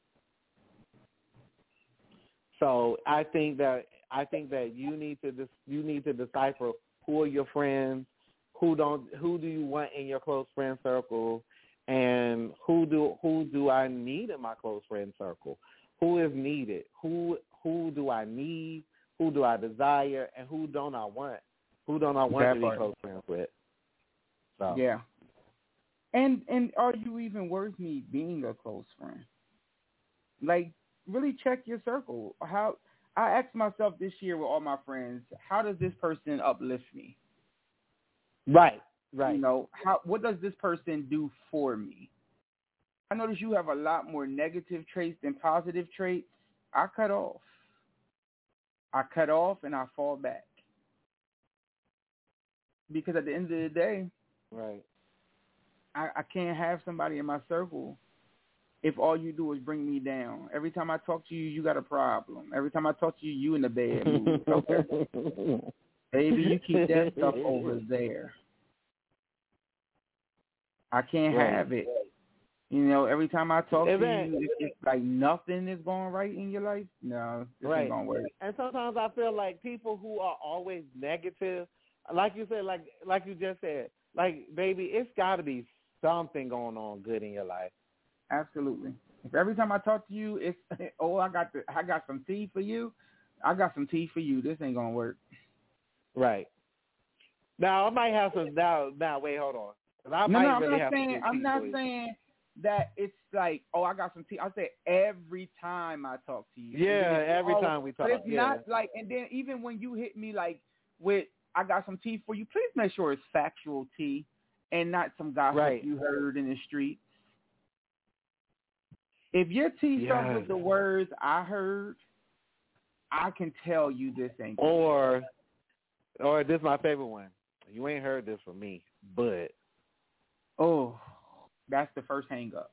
so I think that I think that you need to you need to decipher who are your friends, who don't who do you want in your close friend circle, and who do who do I need in my close friend circle? Who is needed? Who who do I need? Who do I desire? And who don't I want? Who don't I want That to be part. close friends with? So. Yeah. And and are you even worth me being a close friend? Like, really check your circle. How I asked myself this year with all my friends, how does this person uplift me? Right, right. You know, how what does this person do for me? I notice you have a lot more negative traits than positive traits. I cut off. I cut off and I fall back. Because at the end of the day, right. I, I can't have somebody in my circle if all you do is bring me down. Every time I talk to you, you got a problem. Every time I talk to you, you in the bad mood. Okay. Baby, you keep that stuff over there. I can't right. have it. You know, every time I talk Is to that, you, it's, it's like nothing is going right in your life. No, this right. ain't going to work. And sometimes I feel like people who are always negative, like you said, like like you just said, like, baby, it's got to be something going on good in your life. Absolutely. If every time I talk to you, it's oh, I got the, I got some tea for you. I got some tea for you. This ain't gonna work. Right. Now I might have some. Now, now wait, hold on. 'Cause I no, might no, I'm really not have saying. some I'm not for you. saying that it's like, oh, I got some tea. I say every time I talk to you. Yeah, every oh, time we talk. But it's yeah. not like, and then even when you hit me like with, I got some tea for you. Please make sure it's factual tea, and not some gossip Right. you heard in the street. If your tea Yes. starts with the words I heard, I can tell you this ain't good. Or, or this is my favorite one. You ain't heard this from me, but. Oh, that's the first hang up.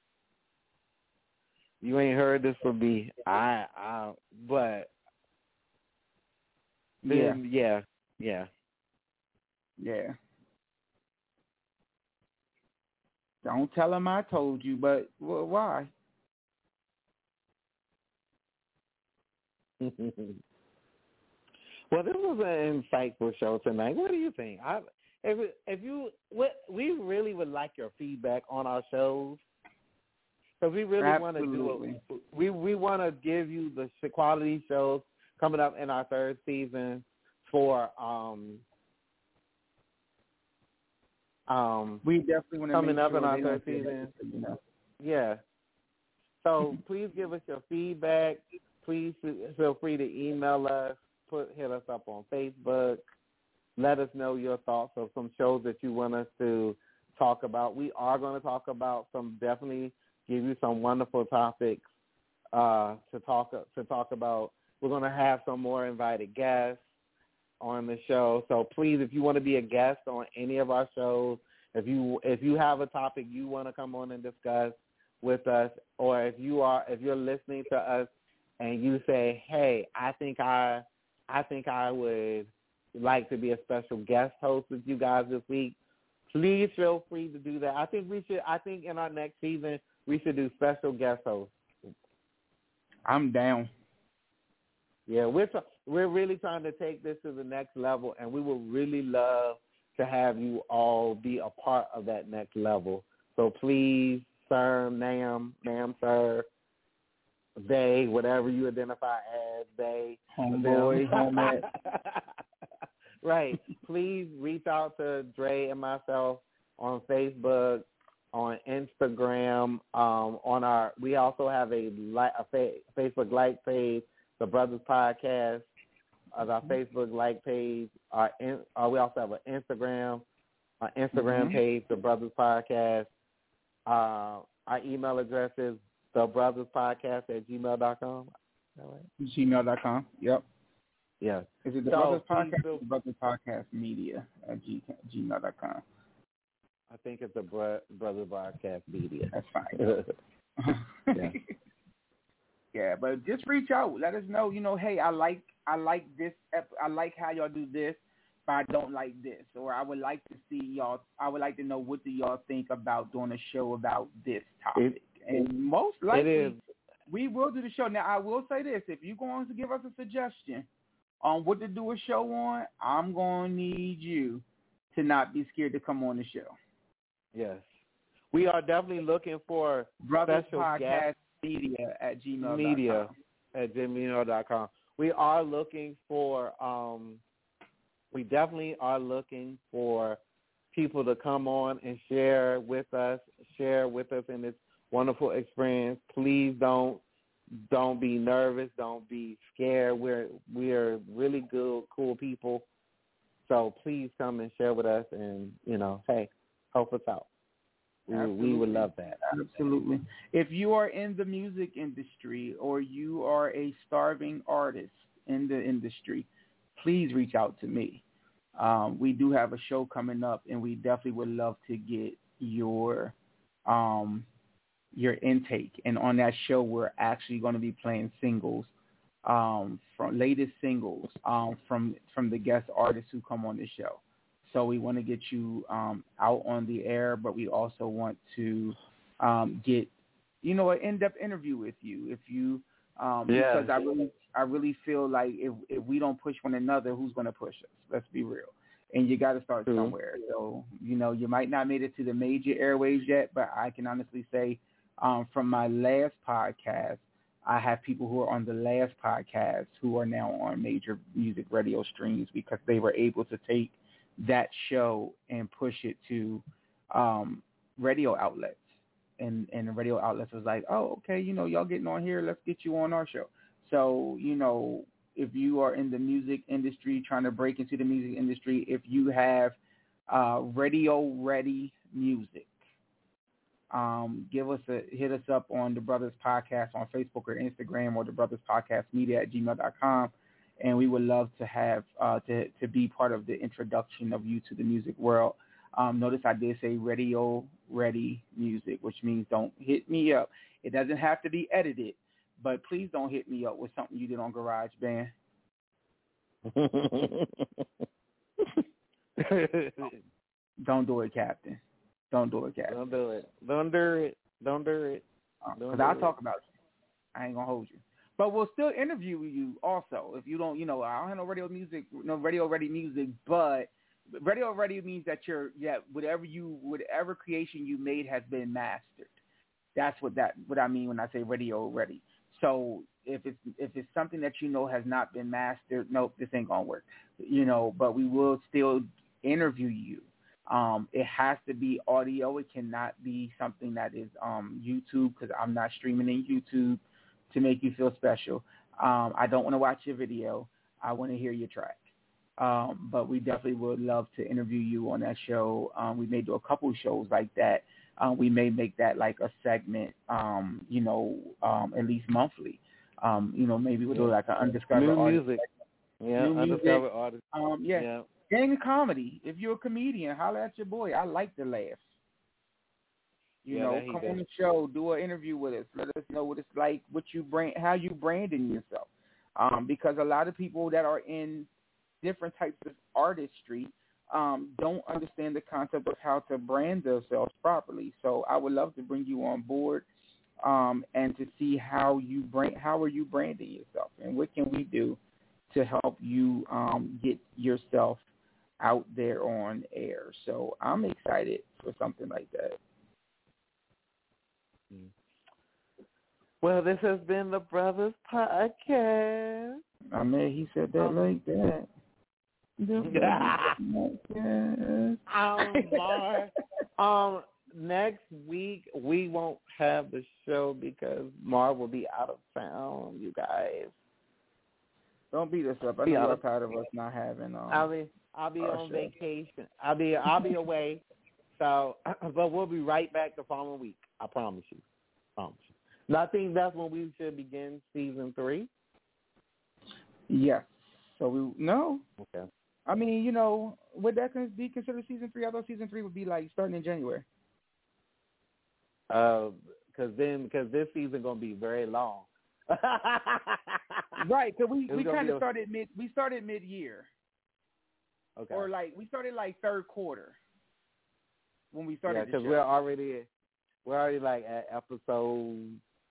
You ain't heard this from me. I, I, but. Then, yeah, yeah. Yeah. Don't tell them I told you, but well, why? Well, this was an insightful show tonight. What do you think? I, if if you, what we really would like your feedback on our shows, because we really want to do it. We we want to give you the quality shows coming up in our third season for um um. We definitely want to coming make up sure in our they third don't feel season. that, you know. Yeah. So please give us your feedback. Please feel free to email us. Put hit us up on Facebook. Let us know your thoughts of some shows that you want us to talk about. We are going to talk about some. Definitely give you some wonderful topics uh, to talk to talk about. We're going to have some more invited guests. on the show. So please, if you want to be a guest on any of our shows, if you if you have a topic you want to come on and discuss with us, or if you are if you're listening to us and you say, hey, I think I I think I would like to be a special guest host with you guys this week, please feel free to do that. I think we should. I think in our next season we should do special guest hosts. I'm down. Yeah, we're t- we're really trying to take this to the next level, and we would really love to have you all be a part of that next level. So please, sir, ma'am, ma'am, sir, they, whatever you identify as, they, homeboy, homie. Right. Please reach out to Dre and myself on Facebook, on Instagram, um, on our. We also have a, li- a fa- Facebook like page, The Brothers Podcast, as our Facebook like page. Our in, uh, we also have an Instagram, our Instagram mm-hmm. page, The Brothers Podcast. Uh, our email address is thebrothespodcast at gmail dot com. Is that right? gmail dot com. Yep. Yeah. Is it the so, Brothers Podcast or the Brothers Podcast Media at gmail dot com? I think it's the Bro- Brothers Podcast Media. That's fine. yeah. Yeah, but just reach out. Let us know. You know, hey, I like I like this. I like how y'all do this, but I don't like this. Or I would like to see y'all. I would like to know what do y'all think about doing a show about this topic. It, and most likely, we will do the show. Now, I will say this: if you're going to give us a suggestion on what to do a show on, I'm going to need you to not be scared to come on the show. Yes. We are definitely looking for Brothers special Podcast guests. Media at gmail dot com. Media at gmail dot com. We are looking for, um, we definitely are looking for people to come on and share with us, share with us in this wonderful experience. Please don't Don't be nervous. Don't be scared. We're we're really good, cool people. So please come and share with us, and you know, hey, help us out. We we would love that. Absolutely. If you are in the music industry or you are a starving artist in the industry, please reach out to me. Um, we do have a show coming up, and we definitely would love to get your um. your intake. And on that show, we're actually going to be playing singles, um, from latest singles um, from from the guest artists who come on the show. So we want to get you um, out on the air, but we also want to um, get, you know, an in-depth interview with you. If you, um, yeah. because I really, I really feel like if if we don't push one another, who's going to push us? Let's be real. And you got to start mm-hmm. somewhere. So, you know, you might not made it to the major airwaves yet, but I can honestly say, Um, from my last podcast, I have people who are on the last podcast who are now on major music radio streams because they were able to take that show and push it to um, radio outlets. And, and the radio outlets was like, oh, okay, you know, y'all getting on here, let's get you on our show. So, you know, if you are in the music industry, trying to break into the music industry, if you have uh, radio-ready music, Um, give us a hit us up on the Brothers Podcast on Facebook or Instagram, or the Brothers Podcast Media at gmail dot com, and we would love to have uh, to to be part of the introduction of you to the music world. Um, notice I did say radio ready music, which means don't hit me up. It doesn't have to be edited, but please don't hit me up with something you did on GarageBand. Don't do it, Captain. Don't do it, Captain. Don't do it. Don't do it. Don't do it. Because I'll talk about you. I ain't going to hold you. But we'll still interview you also. If you don't, you know, I don't have no radio music, no radio ready music, but radio ready means that you're, yeah, whatever you, whatever creation you made has been mastered. That's what that, what I mean when I say radio ready. So if it's, if it's something that you know has not been mastered, nope, this ain't going to work. You know, but we will still interview you. Um, it has to be audio. It cannot be something that is um, YouTube, because I'm not streaming in YouTube to make you feel special. Um, I don't want to watch your video. I want to hear your track. Um, but we definitely would love to interview you on that show. Um, we may do a couple shows like that. Um, we may make that like a segment, um, you know, um, at least monthly. Um, you know, maybe we'll do like an undiscovered New artist music. Yeah, new music. undiscovered artists. Um, yeah. yeah. And comedy. If you're a comedian, holler at your boy. I like to laugh. You Yeah, know, that he come does. on the show, do an interview with us. Let us know what it's like, what you brand, how you branding yourself. Um, because a lot of people that are in different types of artistry um, don't understand the concept of how to brand themselves properly. So I would love to bring you on board um, and to see how you brand, how are you branding yourself, and what can we do to help you um, get yourself out there on air. So I'm excited for something like that. Well, this has been the Brothers Podcast. I mean, he said that um, like that. um, Mar, um, next week we won't have the show because Mar will be out of town. You guys, don't beat us up. I know yeah. you're tired of us not having. Um, I'll be I'll be on show. vacation. I'll be I'll be away. So, but we'll be right back the following week. I promise you. I promise you. And I think that's when we should begin season three. Yes. So we no. Okay. I mean, you know, would that be considered season three? I thought season three would be like starting in January. Uh, because then because this season gonna be very long. Right. Cause we It's we gonna kind be of a- started mid. We started mid year. Okay. Or like we started like third quarter when we started. Yeah, because the show. we're already we're already like at episode.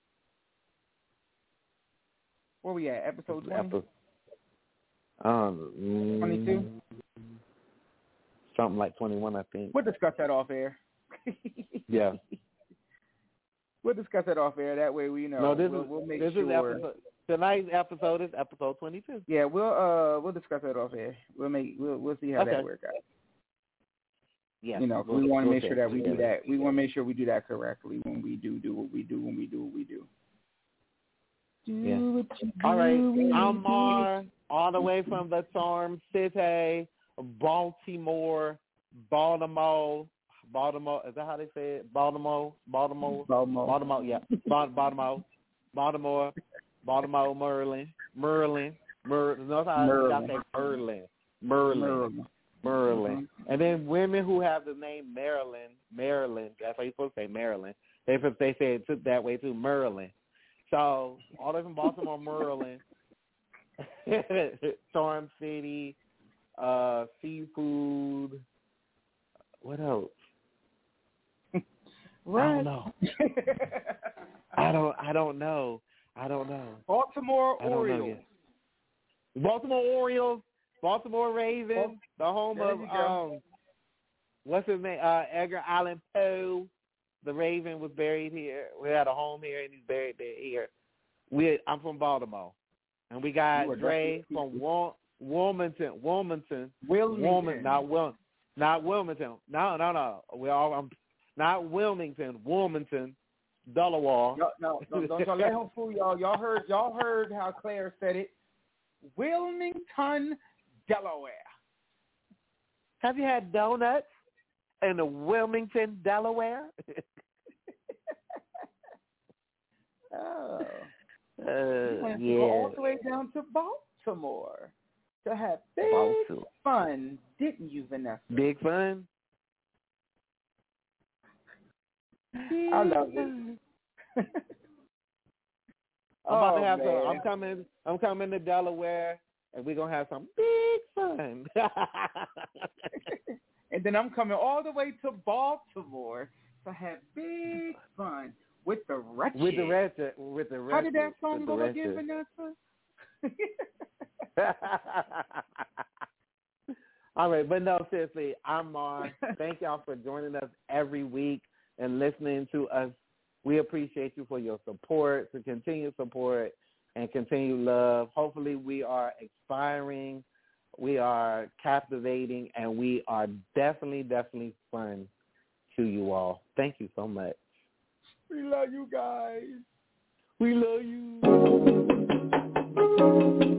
Where we at? Episode twenty. Episode, um, twenty-two. Something like twenty-one, I think. We'll discuss that off air. Yeah. We'll discuss that off air. That way we know. No, this we'll, is we'll make this sure. is episode. Tonight's episode is episode twenty-two. Yeah, we'll uh we'll discuss that off air. We'll make we'll we'll see how Okay. that works out. Yeah. You know, we'll, we want to we'll make sure see. that we Yeah. do that. We want to make sure we do that correctly when we do do what we do when we do what we do. Do Yeah. what you do. All right, when you I'm do. Mar, all the way from the Charm City, Baltimore, Baltimore, Baltimore. Is that how they say it? Baltimore, Baltimore, Baltimore. Baltimore. Yeah, Ba- Baltimore, Baltimore, Baltimore, Maryland, Maryland, Maryland. No, I Maryland. say Maryland, Maryland, Maryland. Maryland. Mhm. And then women who have the name Maryland, Maryland. That's how you're supposed to say Maryland. They they say it took that way too, Maryland. So all the way from Baltimore, Maryland, Charm City, uh, seafood. What else? Right. I don't know. I don't. I don't know. I don't know. Baltimore I don't know Orioles. yet. Baltimore Orioles, Baltimore Ravens, the home There of you go. um, what's his name? Uh, Edgar Allan Poe. The Raven was buried here. We had a home here, and he's buried there here. We, I'm from Baltimore, and we got You are Dre definitely- from Wil- Wilmington, Wilmington, Wilmington. Wilmington, not Wil, not Wilmington. No, no, no. We all, I'm not Wilmington, Wilmington, Delaware. Y'all, no, no, don't y'all let him fool y'all. Y'all heard, y'all heard how Claire said it. Wilmington, Delaware. Have you had donuts in the Wilmington, Delaware? Oh. Uh, You went to yeah. go all the way down to Baltimore to have big Baltimore. fun, didn't you, Vanessa? Big fun. I love it. I'm about Oh, to have man. some. I'm coming. I'm coming to Delaware, and we're gonna have some big fun. And then I'm coming all the way to Baltimore to have big fun with the Wretched. with the rest. Of, with the rest. How did that song with go the again, rest Vanessa? All right, but no, seriously, I'm Mar. Thank y'all for joining us every week and listening to us. We appreciate you for your support, for continued support, and continued love. Hopefully we are inspiring, we are captivating, and we are definitely, definitely fun to you all. Thank you so much. We love you guys. We love you.